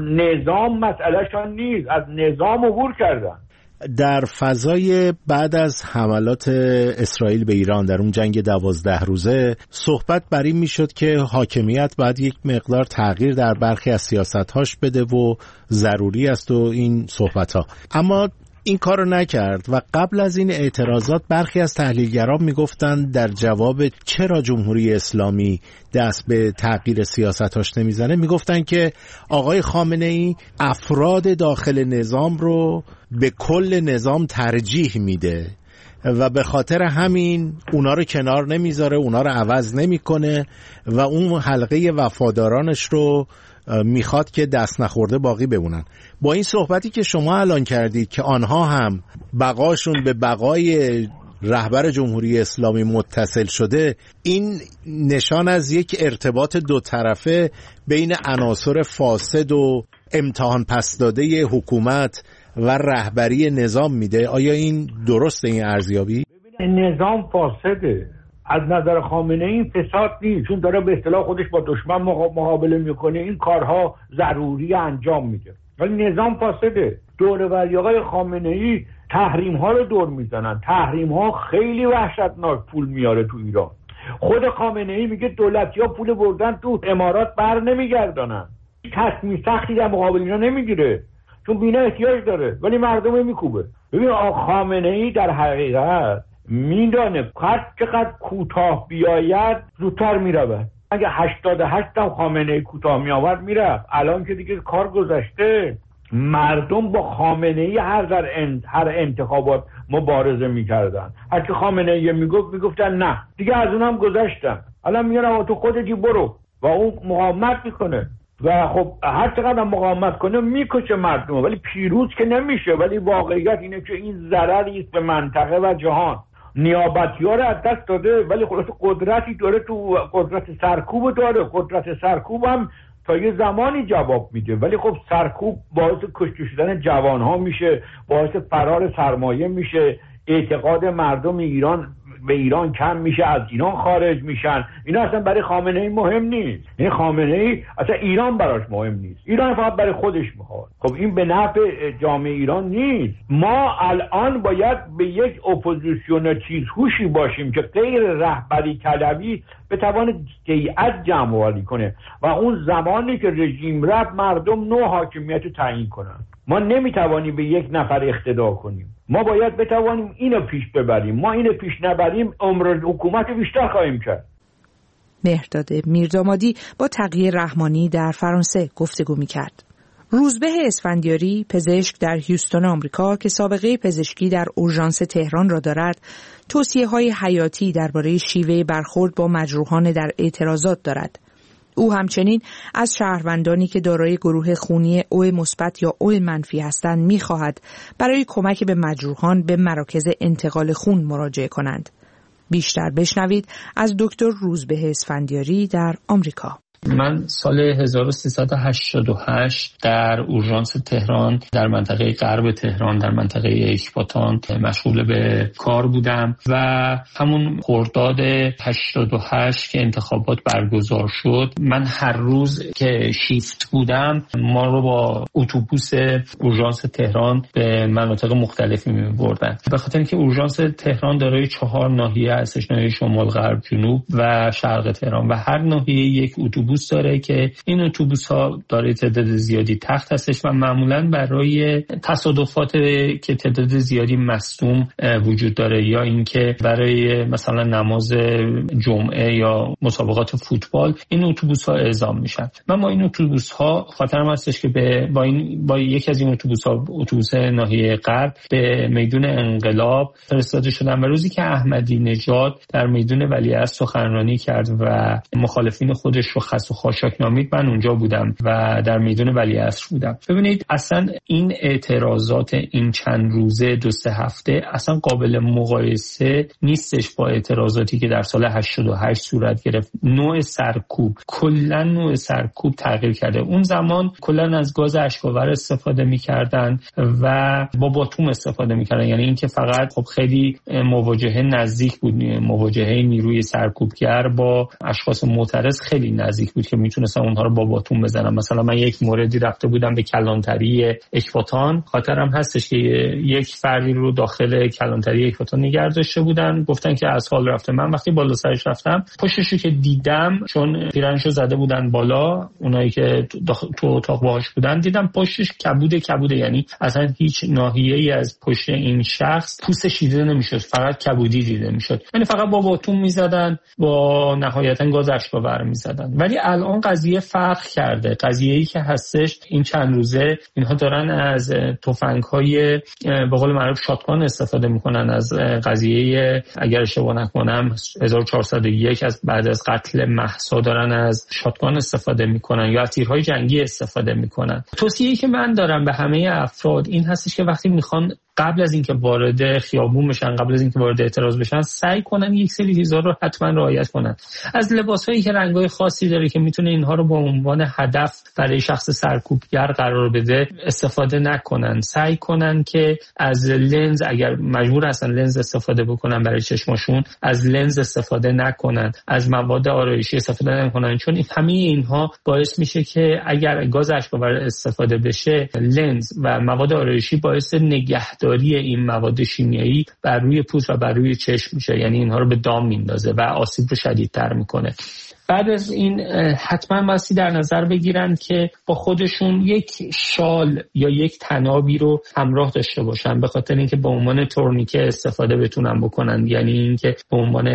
S5: نظام مسئلهشان نیست، از نظام عبور کردن.
S6: در فضای بعد از حملات اسرائیل به ایران در اون جنگ 12 روزه صحبت بر این میشد که حاکمیت باید یک مقدار تغییر در برخی از سیاست‌هاش بده و ضروری است و این صحبت‌ها، اما این کارو نکرد و قبل از این اعتراضات برخی از تحلیلگران میگفتند در جواب چرا جمهوری اسلامی دست به تغییر سیاستاش نمیزنه، میگفتند که آقای خامنه‌ای افراد داخل نظام رو به کل نظام ترجیح میده و به خاطر همین اونا رو کنار نمیذاره، اونا رو عوض نمیکنه و اون حلقه وفادارانش رو میخواد که دست نخورده باقی بمونن. با این صحبتی که شما الان کردید که آنها هم بقاشون به بقای رهبر جمهوری اسلامی متصل شده، این نشان از یک ارتباط دو طرفه بین عناصر فاسد و امتحان پس داده حکومت و رهبری نظام میده. آیا این درسته این ارزیابی؟
S5: نظام فاسده. از نظر خامنه این فساد نیست، چون داره به اصطلاح خودش با دشمن مقابله میکنه، این کارها ضروری انجام میده، ولی نظام فاسده. دوروری آقای خامنه ای تحریم ها رو دور میزنن. تحریم ها خیلی وحشتناک پول میاره تو ایران. خود خامنه ای میگه دولتی ها پول بردن تو امارات بر نمیگردانن، تصمیم سختی در مقابل اینا نمیگیره چون بینا احتیاج داره، ولی مردم میکوبه. ببین خامنه ای در حقیقت میدانه هر چقدر کوتاه بیاید زودتر میرود. اگه 88 هم خامنه ای کوتاه میآورد میرفت. الان که دیگه کار گذشته، مردم با خامنه ای هر انتخابات مبارزه میکردن. هر که خامنه ای میگفتن نه دیگه از اونم گذشتن، الان میگن تو خودتی برو و اون مقاومت میکنه و خب هر چقدر مقاومت کنه میکشه مردم، ولی پیروز که نمیشه. ولی واقعیت اینه که این ضرری است به منطقه و جهان. نیابتی‌ها رو از دست داده، ولی خلاص قدرتی داره، تو قدرت سرکوب داره. قدرت سرکوب هم تا یه زمانی جواب میده، ولی خب سرکوب باعث کشته شدن جوانها میشه، باعث فرار سرمایه میشه، اعتقاد مردم به ایران کم میشه، از ایران خارج میشن. اینا اصلا برای خامنه ای مهم نیست. این خامنه ای اصلا ایران براش مهم نیست، ایران فقط برای خودش میخواد. خب این به نفع جامعه ایران نیست. ما الان باید به یک اپوزیسیون چیزهوشی باشیم که غیر رهبری طلبی بتوانه هیئت جمع‌آوری کنه و اون زمانی که رژیم رفت مردم نوع حاکمیت رو تعیین کنن. ما نمیتوانیم به یک نفر اقتدا کنیم، ما باید بتوانیم اینو پیش ببریم. ما اینو پیش نبریم عمر حکومت بیشتر خواهیم کرد.
S1: مهرداد میردامادی با تقی رحمانی در فرانسه گفتگو میکرد. روزبه اسفندیاری، پزشک در هیوستون آمریکا که سابقه پزشکی در اورژانس تهران را دارد، توصیه‌های حیاتی درباره شیوه برخورد با مجروحان در اعتراضات دارد. او همچنین از شهروندانی که دارای گروه خونی او مثبت یا او منفی هستند می‌خواهد برای کمک به مجروحان به مراکز انتقال خون مراجعه کنند. بیشتر بشنوید از دکتر روزبه اسفندیاری در آمریکا.
S7: من سال 1388 در اورژانس تهران در منطقه غرب تهران در منطقه اکباتان مشغول به کار بودم و همون خرداد 88 که انتخابات برگزار شد، من هر روز که شیفت بودم ما رو با اتوبوس اورژانس تهران به مناطق مختلفی می‌بردن. به خاطر اینکه اورژانس تهران دارای 4 ناحیه هستش، ناحیه شمال، غرب، جنوب و شرق تهران و هر ناحیه یک اتوبوس داره که این اتوبوس‌ها داره تعداد زیادی تخت هستش و معمولاً برای تصادفات که تعداد زیادی مصدوم وجود داره یا اینکه برای مثلا نماز جمعه یا مسابقات فوتبال این اتوبوس‌ها اعزام میشن. من با این اتوبوس‌ها خاطرم هستش که با یکی از این اتوبوس‌ها، اتوبوس ناحیه غرب، به میدون انقلاب فرستاده شدم و روزی که احمدی نژاد در میدون ولیعصر سخنرانی کرد و مخالفین خودش رو و خاشاک نامید من اونجا بودم و در میدان ولیعصر بودم. ببینید اصلا این اعتراضات این چند روزه 2-3 هفته اصلا قابل مقایسه نیستش با اعتراضاتی که در سال 88 صورت گرفت. کلا نوع سرکوب تغییر کرده. اون زمان کلا از گاز اشک‌آور استفاده می‌کردن و با باتوم استفاده می‌کردن، یعنی اینکه فقط خب خیلی مواجهه نزدیک بود، مواجهه نیروی سرکوبگر با اشخاص معترض خیلی نزدیک بود که میتونستن اونها رو با باتوم بزنن. مثلا من یک موردی رفته بودم به کلانتری اکباتان، خاطرم هستش که یک فردی رو داخل کلانتری اکباتان نگه داشته بودن، گفتن که از حال رفته. من وقتی بالا سرش رفتم پشتشو که دیدم، چون پیرنشو زده بودن بالا، اونایی که تو اتاق باهاش بودن، دیدم پشتش کبوده، یعنی اصلا هیچ ناحیه‌ای از پشت این شخص پوستش دیده نمیشد، فقط کبودی دیده میشد، یعنی فقط با باتوم میزدن، با نهایتا گاز اشک‌آور میزدن. ولی الان قضیه فرق کرده. قضیه‌ای که هستش این چند روزه اینها دارن از تفنگ‌های به قول معروف شاتگان استفاده میکنن. از قضیه اگر اشتباه نکنم 1401 از بعد از قتل مهسا دارن از شاتگان استفاده میکنن یا از تیرهای جنگی استفاده میکنن. توصیه‌ای که من دارم به همه افراد این هستش که وقتی میخوان قبل از اینکه وارد خیابون بشن، قبل از اینکه وارد اعتراض بشن، سعی کنن یک سری چیزا رو حتما رعایت کنن. از لباسایی که رنگ‌های خاصی داره که میتونه اینها رو به عنوان هدف برای شخص سرکوبگر قرار بده استفاده نکنن. سعی کنن که از لنز، اگر مجبور هستن لنز استفاده بکنن برای چشماشون، از لنز استفاده نکنن، از مواد آرایشی استفاده نکنن، چون همه اینها باعث میشه که اگر گاز اشک‌آور استفاده بشه، لنز و مواد آرایشی باعث نگهداری این مواد شیمیایی بر روی پوست و بر روی چشم میشه، یعنی اینها رو به دام میندازه و آسیب رو شدیدتر میکنه. بعد از این حتما بایستی در نظر بگیرن که با خودشون یک شال یا یک تنابی رو همراه داشته باشن، به خاطر اینکه به عنوان تورنیکه استفاده بتونن بکنن، یعنی اینکه به عنوان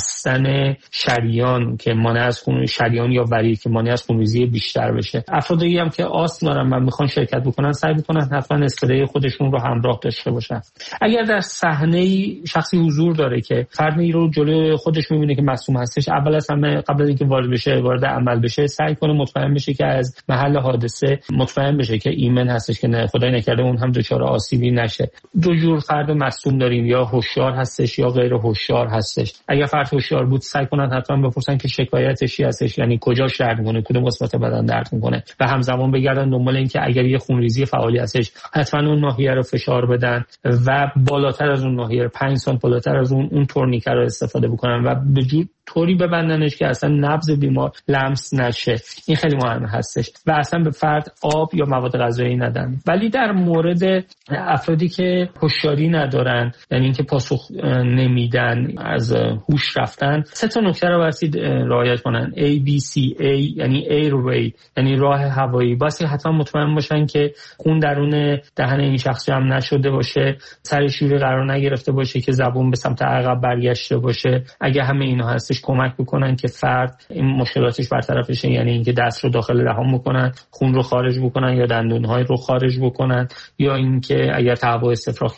S7: بستن شریان که مانع از شریان یا ورید که مانع از خونریزی بیشتر بشه. افرادی هم که آسم دارن و میخوان شرکت بکنن سعی بکنن حتما اسپری خودشون رو همراه داشته باشن. اگر در صحنه شخصی حضور داره که فردی رو جلوی خودش میبینه که مصدوم هستش، اول از همه قبل از اینکه وارد عمل بشه سعی کنه مطمئن بشه که از محل حادثه مطمئن بشه که ایمن هستش، که نه خدای نکرده اون هم دچار آسیبی نشه. دو جور فرد مصدوم داریم، یا هوشیار هستش یا غیر هوشیار هستش. اگر فرد هوشیار بود سعی کنن حتما بپرسن که شکایتش چی هستش، یعنی کجاش درد میکنه، کدوم قسمت بدن درد میکنه، و همزمان بگردن دنبال این که اگر یه خونریزی فعالی هستش حتما اون ناحیه رو فشار بدن و بالاتر از اون ناحیه 5 سانت بالاتر از اون تورنیکه رو استفاده بکنن و به جور طوری ببندنش که اصلا نبض بیمار لمس نشه. این خیلی مهم هستش و اصلا به فرد آب یا مواد غذایی ندن. ولی در مورد افرادی که هوشیاری ندارن، یعنی اینکه پاسخ نمیدن، از هوش رفتن، 3 نکته رو باید رعایت کنن. ABCA یعنی ایروی، یعنی راه هوایی. باید حتما مطمئن باشن که خون درون دهن این شخص جمع نشده باشه، سر شوری قرار نگرفته باشه که زبون به سمت عقب برگشته باشه. اگه همه اینا هستش کمک بکنن که فرد این مشکلاتش برطرف بشه، یعنی اینکه دست رو داخل دهان بکنن، خون رو خارج بکنن یا دندون‌های رو خارج بکنن، یا اینکه اگر تهوع استفراغ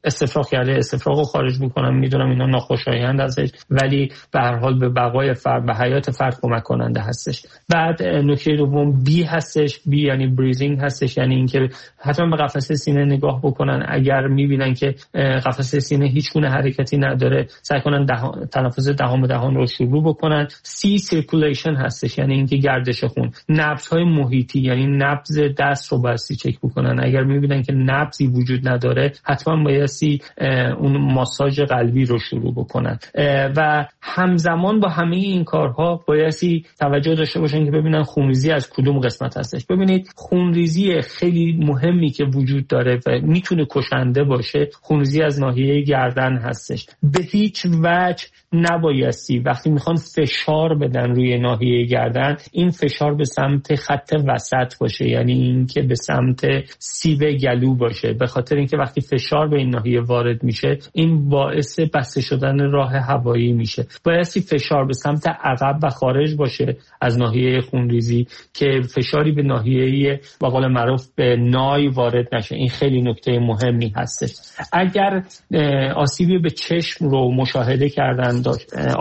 S7: کرده استفراغ رو خارج بکنن. میدونم اینا ناخوشایند هستش ولی به هر حال به بقای فرد، به حیات فرد کمک کننده هستش. بعد نکته دوم بی هستش. بی یعنی بریزینگ هستش، یعنی اینکه حتما به قفسه سینه نگاه بکنن. اگر میبینن که قفسه سینه هیچ گونه حرکتی نداره سعی کنن تنفس دهان به دهان رو شروع بکنن. سی سیرکولیشن هستش، یعنی اینکه گردش خون. نبض‌های محیطی یعنی نبض دست رو بایستی چک بکنن. اگر میبینن که نبضی وجود نداره حتما بایستی اون ماساژ قلبی رو شروع بکنن و همزمان با همه این کارها بایستی توجه داشته باشن که ببینن خونریزی از کدوم قسمت هستش. ببینید خونریزی خیلی مهمی که وجود داره و میتونه کشنده باشه، خونریزی از ناحیه گردن هستش. به هیچ وجه نبایستی وقتی میخوان فشار بدن روی ناحیه گردن این فشار به سمت خط وسط باشه، یعنی این که به سمت سیب گلو باشه، به خاطر اینکه وقتی فشار به این ناحیه وارد میشه این باعث بسته شدن راه هوایی میشه. بایستی فشار به سمت عقب و خارج باشه از ناحیه خونریزی که فشاری به ناحیه به قول معروف به نای وارد نشه. این خیلی نکته مهمی هستش. اگر آسیبی به چشم رو مشاهده کردن آسیبی داشتن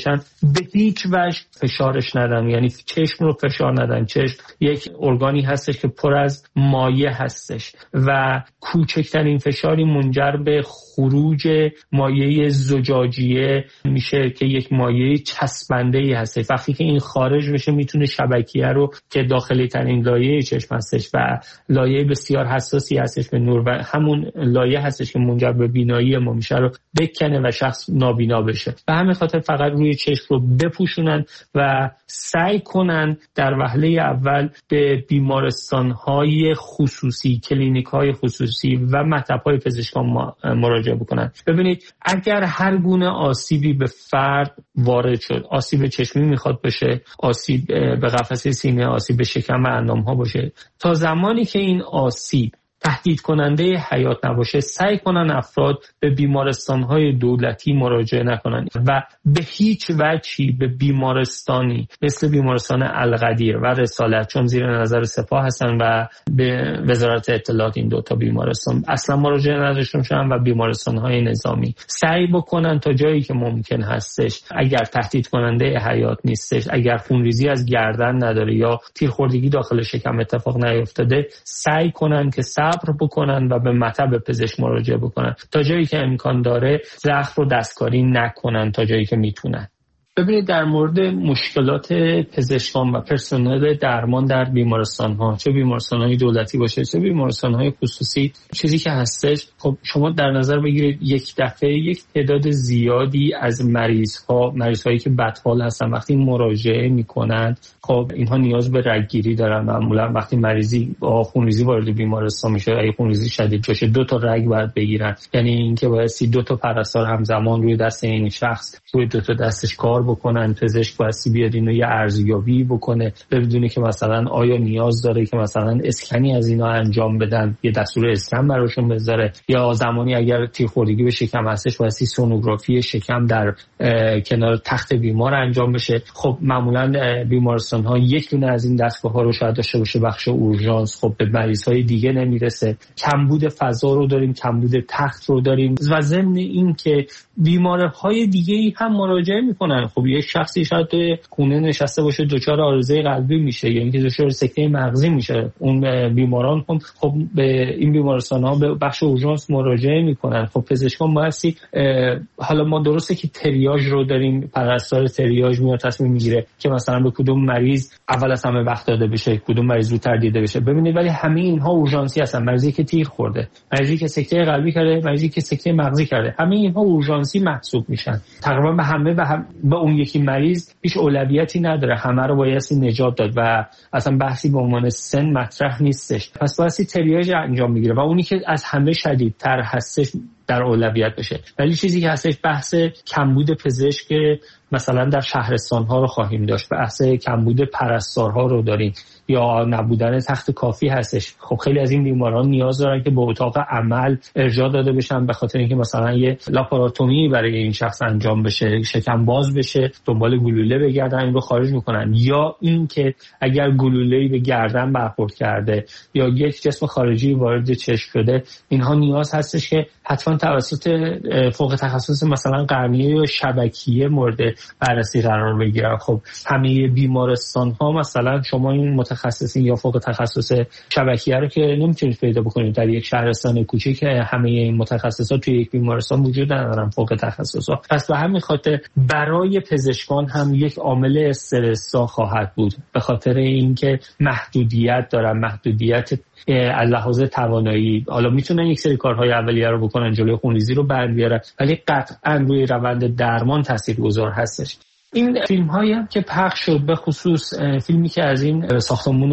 S7: باشن به هیچ وجه فشارش ندن، یعنی چشم رو فشار ندن. چشم یک ارگانی هستش که پر از مایع هستش و کوچکترین فشاری منجر به خروج مایع زجاجیه میشه که یک مایع چسبنده‌ای هست. وقتی که این خارج بشه میتونه شبکیه رو که داخلی ترین لایه چشم هستش و لایه بسیار حساسی هستش به نور و همون لایه هستش که منجر به بینایی ما میشه رو بکنه و شخص نابینا بشه. به همین خاطر فقط روی چشم رو بپوشونن و سعی کنن در وهله اول به بیمارستان‌های خصوصی، کلینیک‌های خصوصی و مطب‌های پزشکان مراجعه بکنن. ببینید اگر هر گونه آسیبی به فرد وارد شد، آسیب چشمی میخواد بشه، آسیب به قفسه سینه، آسیب به شکم و اندام‌ها باشه، تا زمانی که این آسیب تهدید کننده حیات نباشه سعی کنن افراد به بیمارستان‌های دولتی مراجعه نکنن و به هیچ وجهی به بیمارستانی مثل بیمارستان القدیر و رسالت، چون زیر نظر سپاه هستن و به وزارت اطلاعات، این دوتا بیمارستان اصلا مراجعه نداشته باشن و بیمارستان‌های نظامی سعی بکنن تا جایی که ممکن هستش، اگر تهدید کننده حیات نیستش، اگر خونریزی از گردن نداره یا تیرخوردگی داخل شکم اتفاق نیفتاده، سعی کنن که صبر بکنن و به مطب پزشک مراجعه بکنن تا جایی که امکان داره زخم رو دستکاری نکنن تا جایی که میتونن. ببینید در مورد مشکلات پزشکان و پرسنل درمان در بیمارستان‌ها، چه بیمارستان‌های دولتی باشه چه بیمارستان‌های خصوصی، چیزی که هستش خب شما در نظر بگیرید یک دفعه یک تعداد زیادی از مریض‌هایی که بدحال هستن وقتی مراجعه میکنن، خب اینها نیاز به رگگیری دارن. معمولا وقتی مریضی با خونریزی وارد بیمارستان میشه، اگه خونریزی شدید باشه 2 تا رگ باید بگیرن، یعنی اینکه باید 2 تا پرستار همزمان روی دست این شخص روی 2 تا دستش کار بکنن. پزشک باید بیاد اینو یه ارزیابی بکنه بدونه که مثلا آیا نیاز داره که مثلا اسکنی از اینا انجام بدن، یه دستور اسکن براشون بذاره، یا زمانی اگر تیرخوردگی به شکم هستش باید سونوگرافی شکم در کنار تخت بیمار انجام بشه. خب معمولا بیمارستان ها یک دونه از این دستگاه ها رو شاید داشته باشه، بخش اورژانس خب به مریض های دیگه نمیرسه. کمبود فضا رو داریم، کمبود تخت رو داریم و ضمن این که بیمارهای دیگه هم مراجعه میکنن. خب یک شخصی شاید توی خونه نشسته باشه دچار عارضه قلبی میشه یا اینکه دچار سکته مغزی میشه، اون بیماران خب به این بیمارستان ها به بخش اورژانس مراجعه میکنن. خب پزشکان بایستی حالا ما درسته که تریاژ رو داریم، پرستار تریاژ میاد تصمیم میگیره که مثلا به کدوم مریض اول از همه وقت داده بشه، کدوم مریض زودتر دیده بشه. ببینید ولی همه اینها اورژانسی هستن. مریضی که تیر خورده، مریضی که سکته قلبی کرده، مریضی که سکته مغزی کرده، همه اینها اورژانسی محسوب میشن. تقریبا به همه به اون یکی مریض هیچ اولویتی نداره، همه رو بایستی نجات داد و اصلا بحثی به عنوان سن مطرح نیستش. پس بایستی تریاژ انجام میگیره و اونی که از همه شدیدتر هستش در اولویت بشه. ولی چیزی که هستش بحث کمبود پزشک مثلا در شهرستان‌ها رو خواهیم داشت، بحث کمبود پرستارها رو داریم یا نبودن تخت کافی هستش. خب خیلی از این بیماران نیاز دارن که به اتاق عمل ارجاع داده بشن به خاطر اینکه مثلا یه لاپاراتومی برای این شخص انجام بشه، شکم باز بشه، دنبال گلوله بگردن این رو خارج میکنن، یا اینکه اگر گلوله‌ای به گردن برخورد کرده یا یک جسم خارجی وارد چشم شده، اینها نیاز هستش که حتما توسط فوق تخصص مثلا قرنیه یا شبکیه مورد بررسی قرار بگیرن. خب همه بیمارستان‌ها مثلا شما این متخصصین یا فوق تخصص شبکیه رو که نمیتونید پیدا بکنید در یک شهرستان کوچیک که همه این متخصصات توی یک بیمارستان وجود ندارن فوق تخصصا. پس به همین خاطر برای پزشکان هم یک عامل استرس‌زا خواهد بود به خاطر اینکه محدودیت دارن، محدودیت از لحاظ توانایی. حالا میتونن یک سری کارهای اولیه رو بکنن، جلوی خونریزی رو برمیارن، ولی قطعا روی روند درمان تاثیرگذار هستش. این فیلم هایی هم که پخش شد، به خصوص فیلمی که از این ساختمون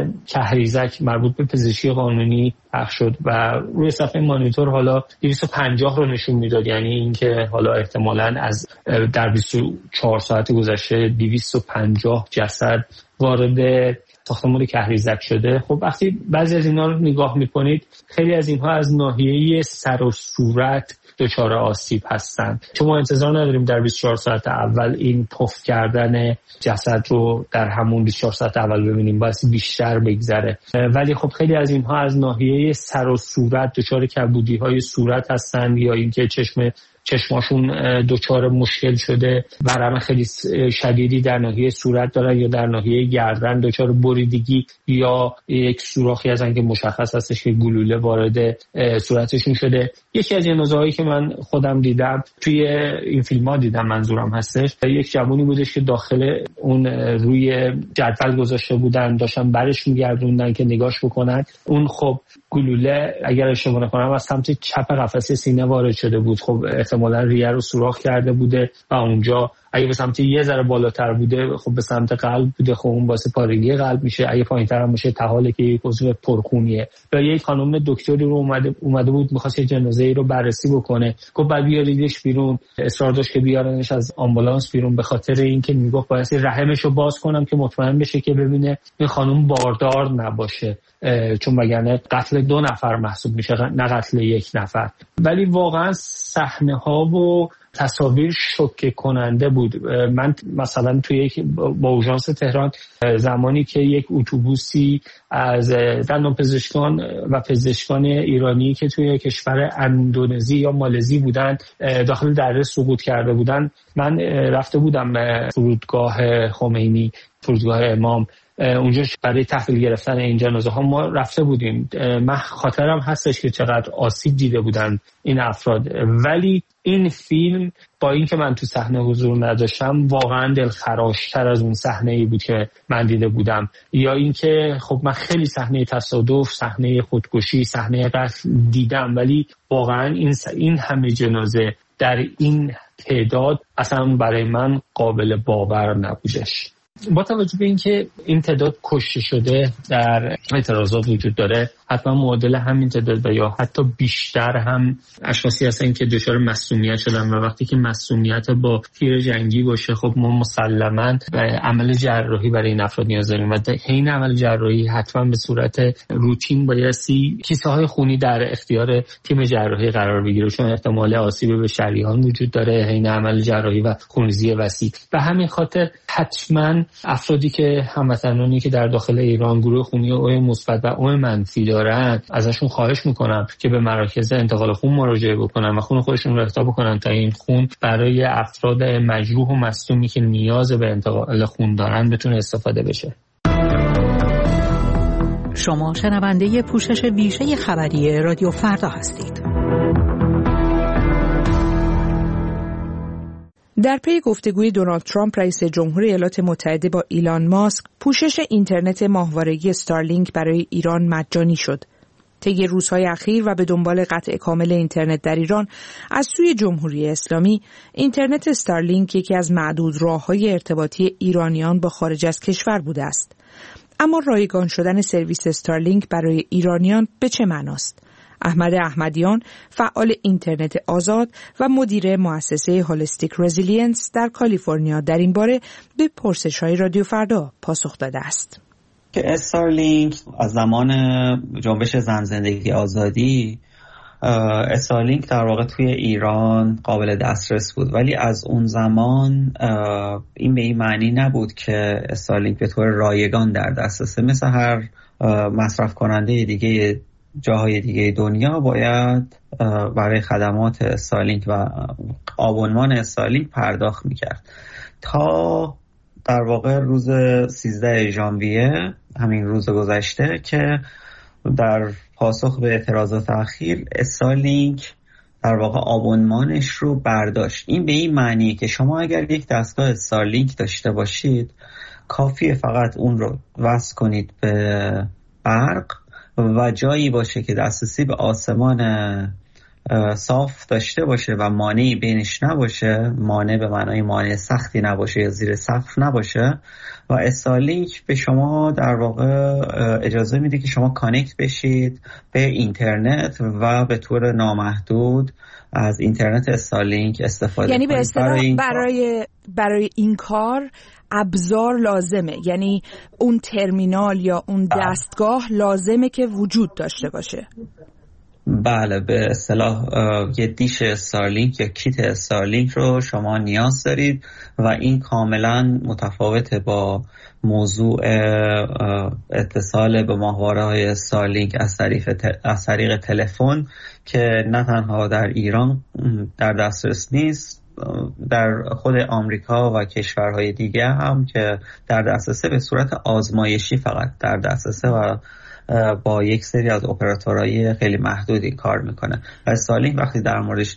S7: کهریزک مربوط به پزشکی قانونی پخش شد و روی صفحه مانیتور حالا 250 رو نشون میداد، یعنی اینکه حالا احتمالاً از در 24 ساعت گذشته 250 جسد وارد ساختمون کهریزک شده. خب وقتی بعضی از اینا رو نگاه میکنید، خیلی از اینها از ناحیه سر و صورت دچار آسیب هستن، چون ما انتظار نداریم در 24 ساعت اول این پف کردن جسد رو در همون 24 ساعت اول ببینیم، باید بیشتر بگذره. ولی خب خیلی از اینها از ناحیه سر و صورت دچار کبودی های صورت هستن یا اینکه چشم چشماشون دچار مشکل شده، ورم خیلی شدیدی در ناحیه صورت دارن یا در ناحیه گردن دچار بریدگی یا یک سوراخی هستن که مشخص هستش که گلوله وارد صورتشون شده. یکی از جنازه‌هایی که من خودم دیدم توی این فیلم‌ها دیدم منظورم هستش، یک جوانی بودش که داخل اون روی جدول گذاشته بودن، داشتن برش می‌گردوندن که نگاش بکنن. اون خب گلوله اگر اشتباه نکنم از سمت چپ قفسه سینه وارد شده بود. خب احتمالاً ریه رو سوراخ کرده بوده و اونجا اگه به سمت یه ذره بالاتر بوده خب به سمت قلب بوده، خب اون واسه پارگی قلب میشه. اگه پایین‌تر هم باشه تحاله که یک عضو پرخونیه. یا یک خانم دکتری رو اومده بود می‌خواست جنازه‌ای رو بررسی بکنه، گفت بعد بیاریدش بیرون، اصرار داشت که بیارنش از آمبولانس بیرون به خاطر اینکه میگفت باید رحمش رو باز کنم که مطمئن بشه که ببینه این خانم باردار نباشه، چون وگرنه قتل 2 نفر محسوب میشه نه قتل 1 نفر. ولی واقعا صحنه ها و تصاویر شوکه کننده بود. من مثلا توی با اورژانس تهران زمانی که یک اتوبوسی از دندانپزشکان و پزشکان ایرانی که توی کشور اندونزی یا مالزی بودن داخل دره سقوط کرده بودن، من رفته بودم به فرودگاه خمینی، فرودگاه امام، اونجا برای تحویل گرفتن این جنازه ها ما رفته بودیم. من خاطرم هستش که چقدر آسیب دیده بودن این افراد، ولی این فیلم با اینکه من تو صحنه حضور نداشتم واقعا دلخراشتر از اون صحنه‌ای بود که من دیده بودم. یا اینکه خب من خیلی صحنه تصادف، صحنه خودکشی، صحنه قتل دیدم، ولی واقعا این همه جنازه در این تعداد اصلا برای من قابل باور نبودش. با توجه به اینکه این تعداد کشته شده در اعتراضات وجود داره، حتما معادل همین تعداد و یا حتی بیشتر هم اشخاصی هستن که دچار مسمومیت شدن و وقتی که مسمومیت با تیر جنگی باشه خب ما مسلماً عمل جراحی برای این افراد نیاز داریم و حین عمل جراحی حتما به صورت روتین بایستی کیسه های خونی در اختیار تیم جراحی قرار بگیره، چون احتمال آسیب به شریان وجود داره حین عمل جراحی و خونریزی وسیع. به همین خاطر حتما افرادی که هموطنانی که در داخل ایران گروه خونی او مثبت و او منفی دارن، ازشون خواهش میکنم که به مراکز انتقال خون مراجعه بکنن و خون خودشون رو اهدا بکنن تا این خون برای افراد مجروح و مصدومی که نیاز به انتقال خون دارن بتونه استفاده بشه.
S8: شما شنونده پوشش ویژه خبری رادیو فردا هستید.
S1: در پی گفتگوی دونالد ترامپ رئیس جمهور ایالات متحده با ایلان ماسک، پوشش اینترنت ماهواره‌ای استارلینک برای ایران مجانی شد. طی روزهای اخیر و به دنبال قطع کامل اینترنت در ایران از سوی جمهوری اسلامی، اینترنت استارلینک یکی از معدود راه‌های ارتباطی ایرانیان با خارج از کشور بوده است. اما رایگان شدن سرویس استارلینک برای ایرانیان به چه معناست؟ احمد احمدیان، فعال اینترنت آزاد و مدیر مؤسسه هولستیک رزیلینس در کالیفرنیا، در این باره به پرسش‌های رادیو فردا پاسخ داده است.
S9: که استارلینک از زمان جنبش زن زندگی آزادی، استارلینک در واقع توی ایران قابل دسترس بود، ولی از اون زمان این به این معنی نبود که استارلینک به طور رایگان در دسترسه. مثل هر مصرف کننده دیگه جاهای دیگه دنیا باید برای خدمات استارلینک و آبونمان استارلینک پرداخت میکرد تا در واقع روز 13 ژانویه همین روز گذشته که در پاسخ به اعتراضات اخیر استارلینک در واقع آبونمانش رو برداشت. این به این معنیه که شما اگر یک دستگاه استارلینک داشته باشید کافیه فقط اون رو وصل کنید به برق و جایی باشه که دسترسی به آسمان صاف داشته باشه و مانعی بینش نباشه، مانع به معنای مانع سختی نباشه یا زیر سقف نباشه، و استارلینک به شما در واقع اجازه میده که شما کانکت بشید به اینترنت و به طور نامحدود از اینترنت استارلینک استفاده کنید.
S1: یعنی به اصطلاح برای این کار ابزار لازمه، یعنی اون ترمینال یا اون دستگاه لازمه که وجود داشته باشه.
S9: بله، به اصطلاح یه دیش استارلینک یا کیت استارلینک رو شما نیاز دارید و این کاملا متفاوته با موضوع اتصال به ماهواره‌های استارلینک از طریق تلفن که نه تنها در ایران در دسترس نیست، در خود آمریکا و کشورهای دیگه هم که در دسترسه به صورت آزمایشی فقط در دسترسه و با یک سری از اپراتورهای خیلی محدودی کار میکنه. و استارلینک وقتی در موردش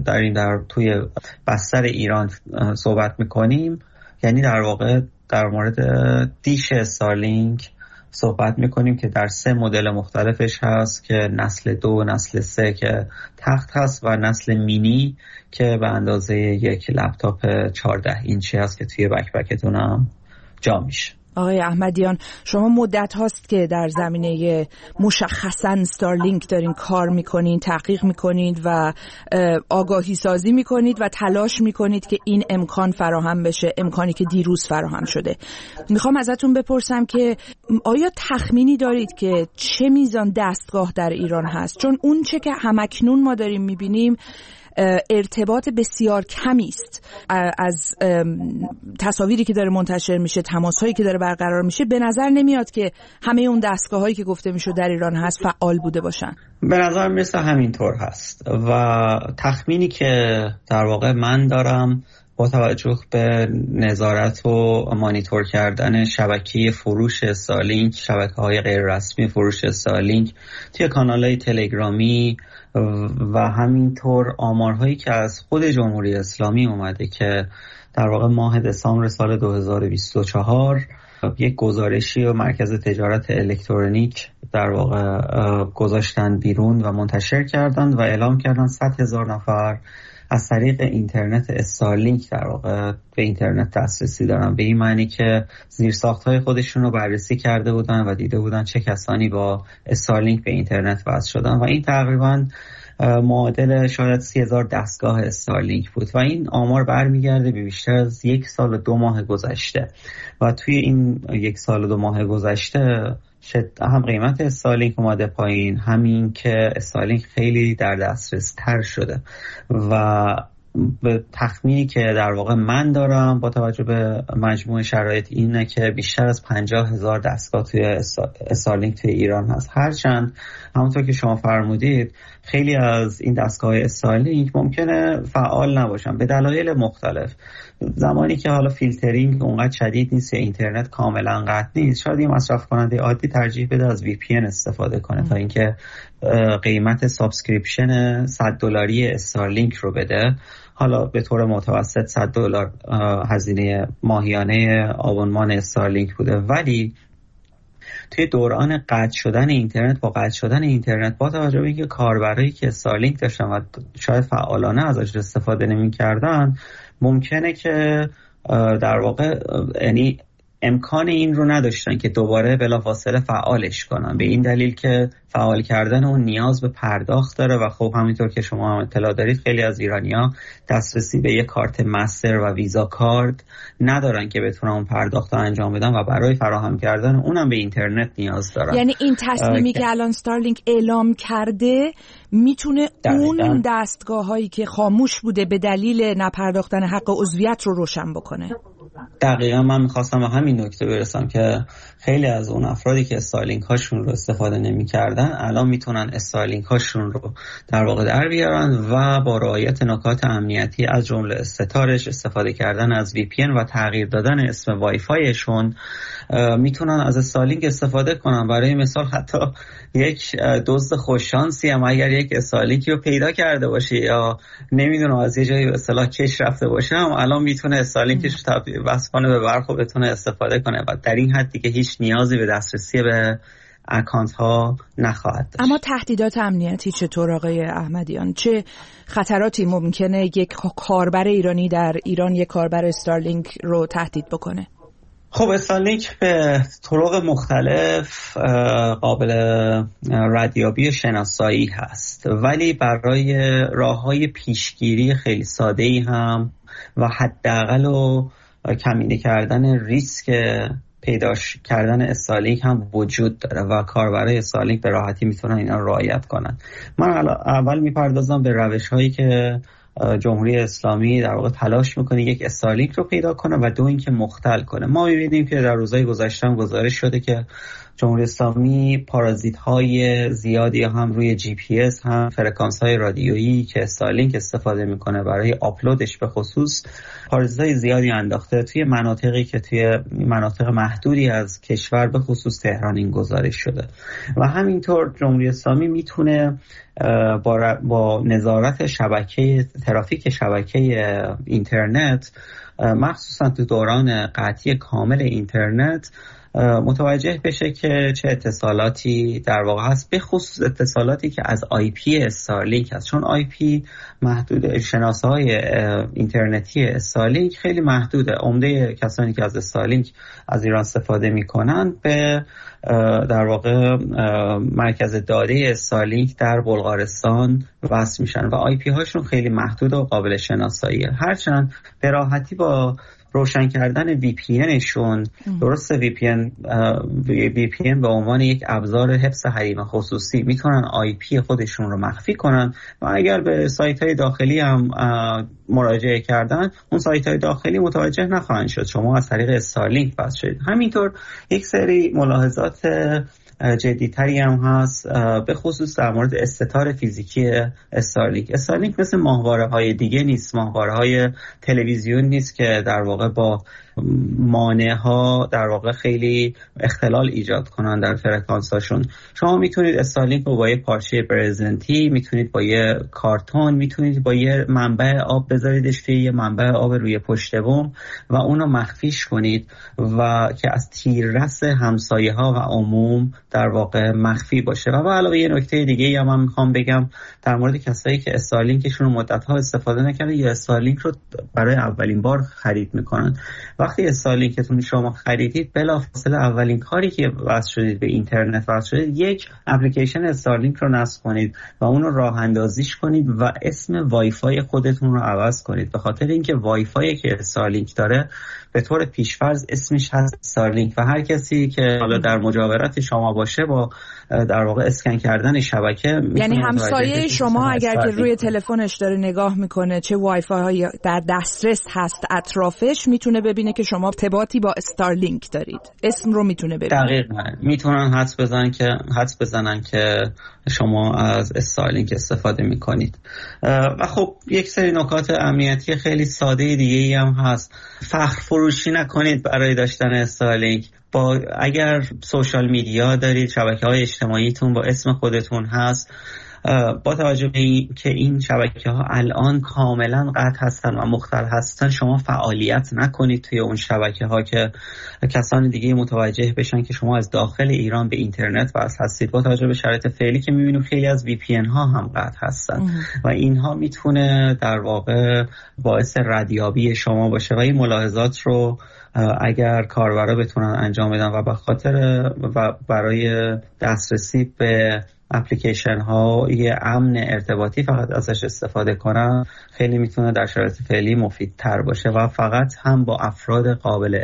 S9: توی بستر ایران صحبت میکنیم، یعنی در واقع در مورد دیش استارلینک صحبت میکنیم که در 3 مدل مختلفش هست که نسل 2، نسل 3 که تخت هست و نسل مینی که به اندازه یک لپتاپ 14 اینچی هست که توی بکپکتون هم جا میشه.
S1: آقای احمدیان، شما مدت هاست که در زمینه مشخصاً استارلینک دارین کار میکنین، تحقیق میکنید و آگاهی سازی میکنید و تلاش میکنید که این امکان فراهم بشه، امکانی که دیروز فراهم شده. میخوام ازتون بپرسم که آیا تخمینی دارید که چه میزان دستگاه در ایران هست؟ چون اون چه که همکنون ما داریم میبینیم ارتباط بسیار کمی است. از تصاویری که داره منتشر میشه، تماسهایی که داره برقرار میشه، به نظر نمیاد که همه اون دستگاهایی که گفته میشه در ایران هست فعال بوده باشن.
S9: به نظر میرسه همینطور هست و تخمینی که در واقع من دارم با توجه به نظارت و مانیتور کردن شبکه فروش استارلینک، شبکه‌های غیر رسمی فروش استارلینک توی کانال‌های تلگرامی و همینطور آمارهایی که از خود جمهوری اسلامی اومده که در واقع ماه دسامبر سال 2024 یک گزارشی و مرکز تجارت الکترونیک در واقع گذاشتن بیرون و منتشر کردند و اعلام کردن 100,000 نفر از طریق اینترنت استارلینک در واقع به اینترنت دسترسی دارن، به این معنی که زیرساخت‌های خودشون رو بررسی کرده بودن و دیده بودن چه کسانی با استارلینک به اینترنت وصل شدن و این تقریباً معادل شاید 30,000 دستگاه استارلینک بود و این آمار برمیگرده به بیشتر از 1 سال و 2 ماه گذشته و توی این 1 سال و 2 ماه گذشته هم قیمت استارلینک اومده پایین، همین که استارلینک خیلی در دسترس تر شده و به تخمینی که در واقع من دارم با توجه به مجموع شرایط اینه که بیشتر از 50,000 دستگاه توی استارلینک توی ایران هست. هرچند همونطور که شما فرمودید خیلی از این دستگاه استارلینک ممکنه فعال نباشن به دلایل مختلف. زمانی که حالا فیلترینگ اونقدر شدید نیست یا اینترنت کاملا قطع نیست، شاید یه مصرف کننده عادی ترجیح بده از VPN استفاده کنه تا اینکه قیمت سابسکریپشن $100 استارلینک رو بده. حالا به طور متوسط $100 هزینه ماهیانه آبونمان استارلینک بوده، ولی توی دوران قطع شدن اینترنت با توجه به اینکه کاربرایی که استارلینک داشتن و شاید فعالانه ازش استفاده نمی‌کردن، ممکنه که در واقع یعنی امکان این رو نداشتن که دوباره بلافاصله فعالش کنن، به این دلیل که فعال کردن اون نیاز به پرداخت داره و خب همینطور که شما هم اطلاع دارید خیلی از ایرانی‌ها دسترسی به یک کارت مستر و ویزا کارت ندارن که بتونن اون پرداخت رو انجام بدن و برای فراهم کردن اونم به اینترنت نیاز دارن.
S1: یعنی این تصمیمی که الان استارلینک اعلام کرده میتونه اون دستگاه‌هایی که خاموش بوده به دلیل نپرداختن حق عضویت رو روشن بکنه.
S9: دقیقا من میخواستم به همین نکته برسم که خیلی از اون افرادی که استارلینک هاشون رو استفاده نمی‌کردن الان میتونن استارلینک هاشون رو در واقع در بیارن و با رعایت نکات امنیتی از جمله ستارش، استفاده کردن از VPN و تغییر دادن اسم وای فایشون میتونن از استارلینک استفاده کنن. برای مثال حتی یک دزد خوششانسی هم اگر یک استارلینکی رو پیدا کرده باشه یا نمیدونم از یه جایی به اصطلاح کش رفته باشه هم الان میتونه استارلینکش وصل کنه به برق و بتونه استفاده کنه و در این حدی که هیچ نیازی به دسترسی به اکانت ها نخواهد داشت.
S1: اما تهدیدات امنیتی چطور آقای احمدیان؟ چه خطراتی ممکنه یک کاربر ایرانی در ایران یک کاربر استارلینک رو تهدید بکنه؟
S9: خب استارلینک به طرق مختلف قابل ردیابی و شناسایی هست، ولی برای راه‌های پیشگیری خیلی ساده‌ای هم و حداقل و کمینه کردن ریسک پیدا کردن استارلینک هم وجود داره و کاربرای استارلینک به راحتی میتونن اینا رو رعایت کنن. من اول میپردازم به روش‌هایی که جمهوری اسلامی در واقع تلاش میکنه یک استارلینک رو پیدا کنه و دو اینکه مختل کنه. ما می‌بینیم که در روزهای گذشته هم گزارش شده که جمهوری اسلامی پارازیت‌های زیادی هم روی جی پی اس هم فرکانس‌های رادیویی که استارلینک استفاده میکنه برای آپلودش به خصوص پارازیت‌های زیادی انداخته توی مناطقی که توی مناطق محدودی از کشور به خصوص تهران این گزارش شده و همینطور جمهوری اسلامی میتونه با نظارت شبکه ترافیک شبکه اینترنت مخصوصا تو دوران قطعی کامل اینترنت متوجه بشه که چه اتصالاتی در واقع هست، به خصوص اتصالاتی که از آی پی استارلینک هست، چون آی پی محدود، شناسه‌های اینترنتی استارلینک خیلی محدوده. عمده کسانی که از استارلینک از ایران استفاده میکنن به در واقع مرکز داده استارلینک در بلغارستان وصل میشن و آی پی هاشون خیلی محدود و قابل شناساییه. هرچند به راحتی با روشن کردن وی پی انشون، درسته وی پی ان به عنوان یک ابزار حفظ حریم خصوصی میتونن آی پی خودشون رو مخفی کنن و اگر به سایت های داخلی هم مراجعه کردن اون سایت های داخلی متوجه نخواهند شد شما از طریق استارلینک وصل شدید. همینطور یک سری ملاحظات جدی‌تری هم هست به خصوص در مورد استتار فیزیکی استارلینک. استارلینک مثل ماهواره‌های دیگه نیست، ماهواره‌های تلویزیون نیست که در واقع با مانع‌ها در واقع خیلی اختلال ایجاد کنن در فرکانساشون. شما میتونید استارلینک رو با یه پارچه برزنتی، میتونید با یه کارتون، میتونید با یه منبع آب بذاریدش توی یه منبع آب روی پشت بوم و اونو مخفیش کنید و که از تیررس همسایه‌ها و عموم در واقع مخفی باشه. و علاوه یه نکته دیگه هم میخوام بگم در مورد کسایی که استارلینکشون رو مدت‌ها استفاده نکردن یا استارلینک رو برای اولین بار خرید میکنن. وقتی استارلینکتون شما خریدید بلافاصله اولین کاری که وصل شدید به اینترنت وصل شدید یک اپلیکیشن استارلینک رو نصب کنید و اون رو راه اندازیش کنید و اسم وای فای خودتون رو عوض کنید، به خاطر اینکه وای فایی که استارلینک داره به طور پیشفرض اسمش هست استارلینک و هر کسی که حالا در مجاورت شما باشه با در واقع اسکن کردن شبکه،
S1: یعنی همسایه شما اگر که روی تلفنش داره نگاه میکنه چه وای فای در دسترس هست اطرافش، میتونه ببینه که شما ارتباطی با استارلینک دارید، اسم رو میتونه ببینه.
S9: دقیقاً میتونن حدس بزنن که شما از استارلینک استفاده میکنید. و خب یک سری نکات امنیتی خیلی ساده دیگه‌ای هم هست. فخر فروشی نکنید برای داشتن استارلینک. اگر سوشال میدیا دارید، شبکه‌های اجتماعیتون با اسم خودتون هست، با توجه به که این شبکه‌ها الان کاملا قطع هستن و مختل هستن، شما فعالیت نکنید توی اون شبکه‌ها که کسان دیگه متوجه بشن که شما از داخل ایران به اینترنت وصل هستید. با توجه به شرایط فعلی که می‌بینیم خیلی از وی پی ان ها هم قطع هستن و اینها میتونه در واقع باعث ردیابی شما باشه و این ملاحظات رو اگر کاربرا بتونن انجام بدن و به خاطر و برای دسترسی به اپلیکیشن ها یه امن ارتباطی فقط ازش استفاده کنن، خیلی میتونه در شرایط فعلی مفیدتر باشه و فقط هم با افراد قابل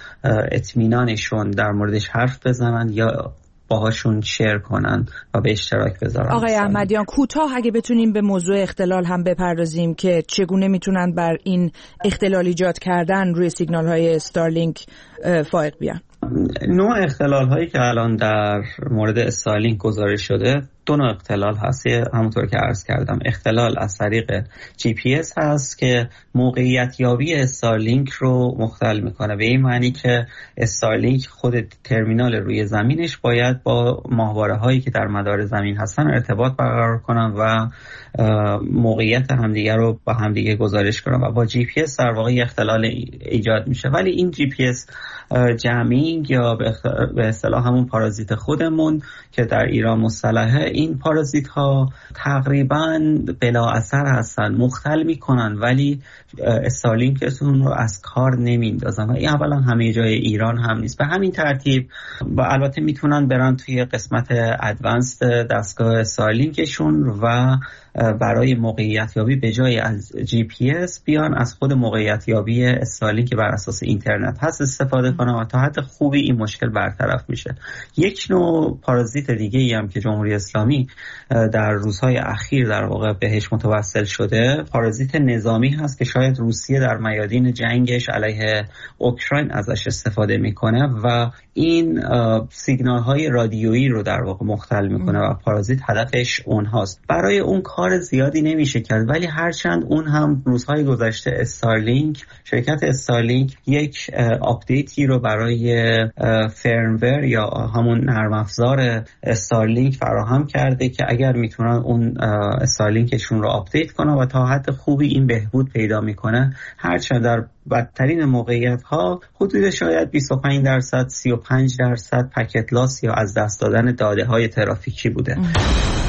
S9: اطمینانشون در موردش حرف بزنن یا باهاشون شیر کنن و به اشتراک بذارن.
S1: آقای احمدیان کوتاه اگه بتونیم به موضوع اختلال هم بپردازیم که چگونه میتونن بر این اختلال ایجاد کردن روی سیگنال های استارلینک فائق بیان.
S9: نوع اختلال هایی که الان در مورد استارلینک گزارش شده دو نوع اختلال هست. همونطور که عرض کردم اختلال از طریق جی پی اس هست که موقعیت یابی استارلینک رو مختل میکنه، به این معنی که استارلینک خود ترمینال روی زمینش باید با ماهواره هایی که در مدار زمین هستن ارتباط برقرار کنن و موقعیت همدیگه رو با همدیگه گزارش کنن و با جی پی اس در واقع اختلال ایجاد میشه. ولی این جی پی اس جمینگ یا به اصطلاح همون پارازیت خودمون که در ایران مصطلحه، این پارازیت ها تقریبا بلا اثر هستن، مختل میکنن ولی استارلینکتون رو از کار نمیندازن و این اولا همه جای ایران هم نیست. به همین ترتیب و البته میتونن برن توی قسمت ادوانس دستگاه استارلینکشون و برای موقعیت یابی به جای از جی پی اس بیان از خود موقعیت یابی استارلینک که بر اساس اینترنت هست استفاده کنن و تا حد خوبی این مشکل برطرف میشه. یک نوع پارازیت دیگه ای هم که جمهوری اسلامی در روزهای اخیر در واقع بهش متوسل شده پارازیت نظامی هست که شاید روسیه در میادین جنگش علیه اوکراین ازش استفاده میکنه و این سیگنال های رادیویی رو در واقع مختل میکنه و پارازیت هدفش اونهاست. برای اون کار زیادی نمیشه کرد ولی هرچند اون هم روزهای گذشته شرکت استارلینک یک آپدیتی رو برای فرمور یا همون نرم افزار استارلینک فراهم کرده که اگر میتونن اون استارلینکشون رو آپدیت کنن و تا حد خوبی این بهبود پیدا میکنه، هرچند در بدترین موقعیت ها حدود شاید 25% 35% پکت لاس یا از دست دادن داده های ترافیکی بوده.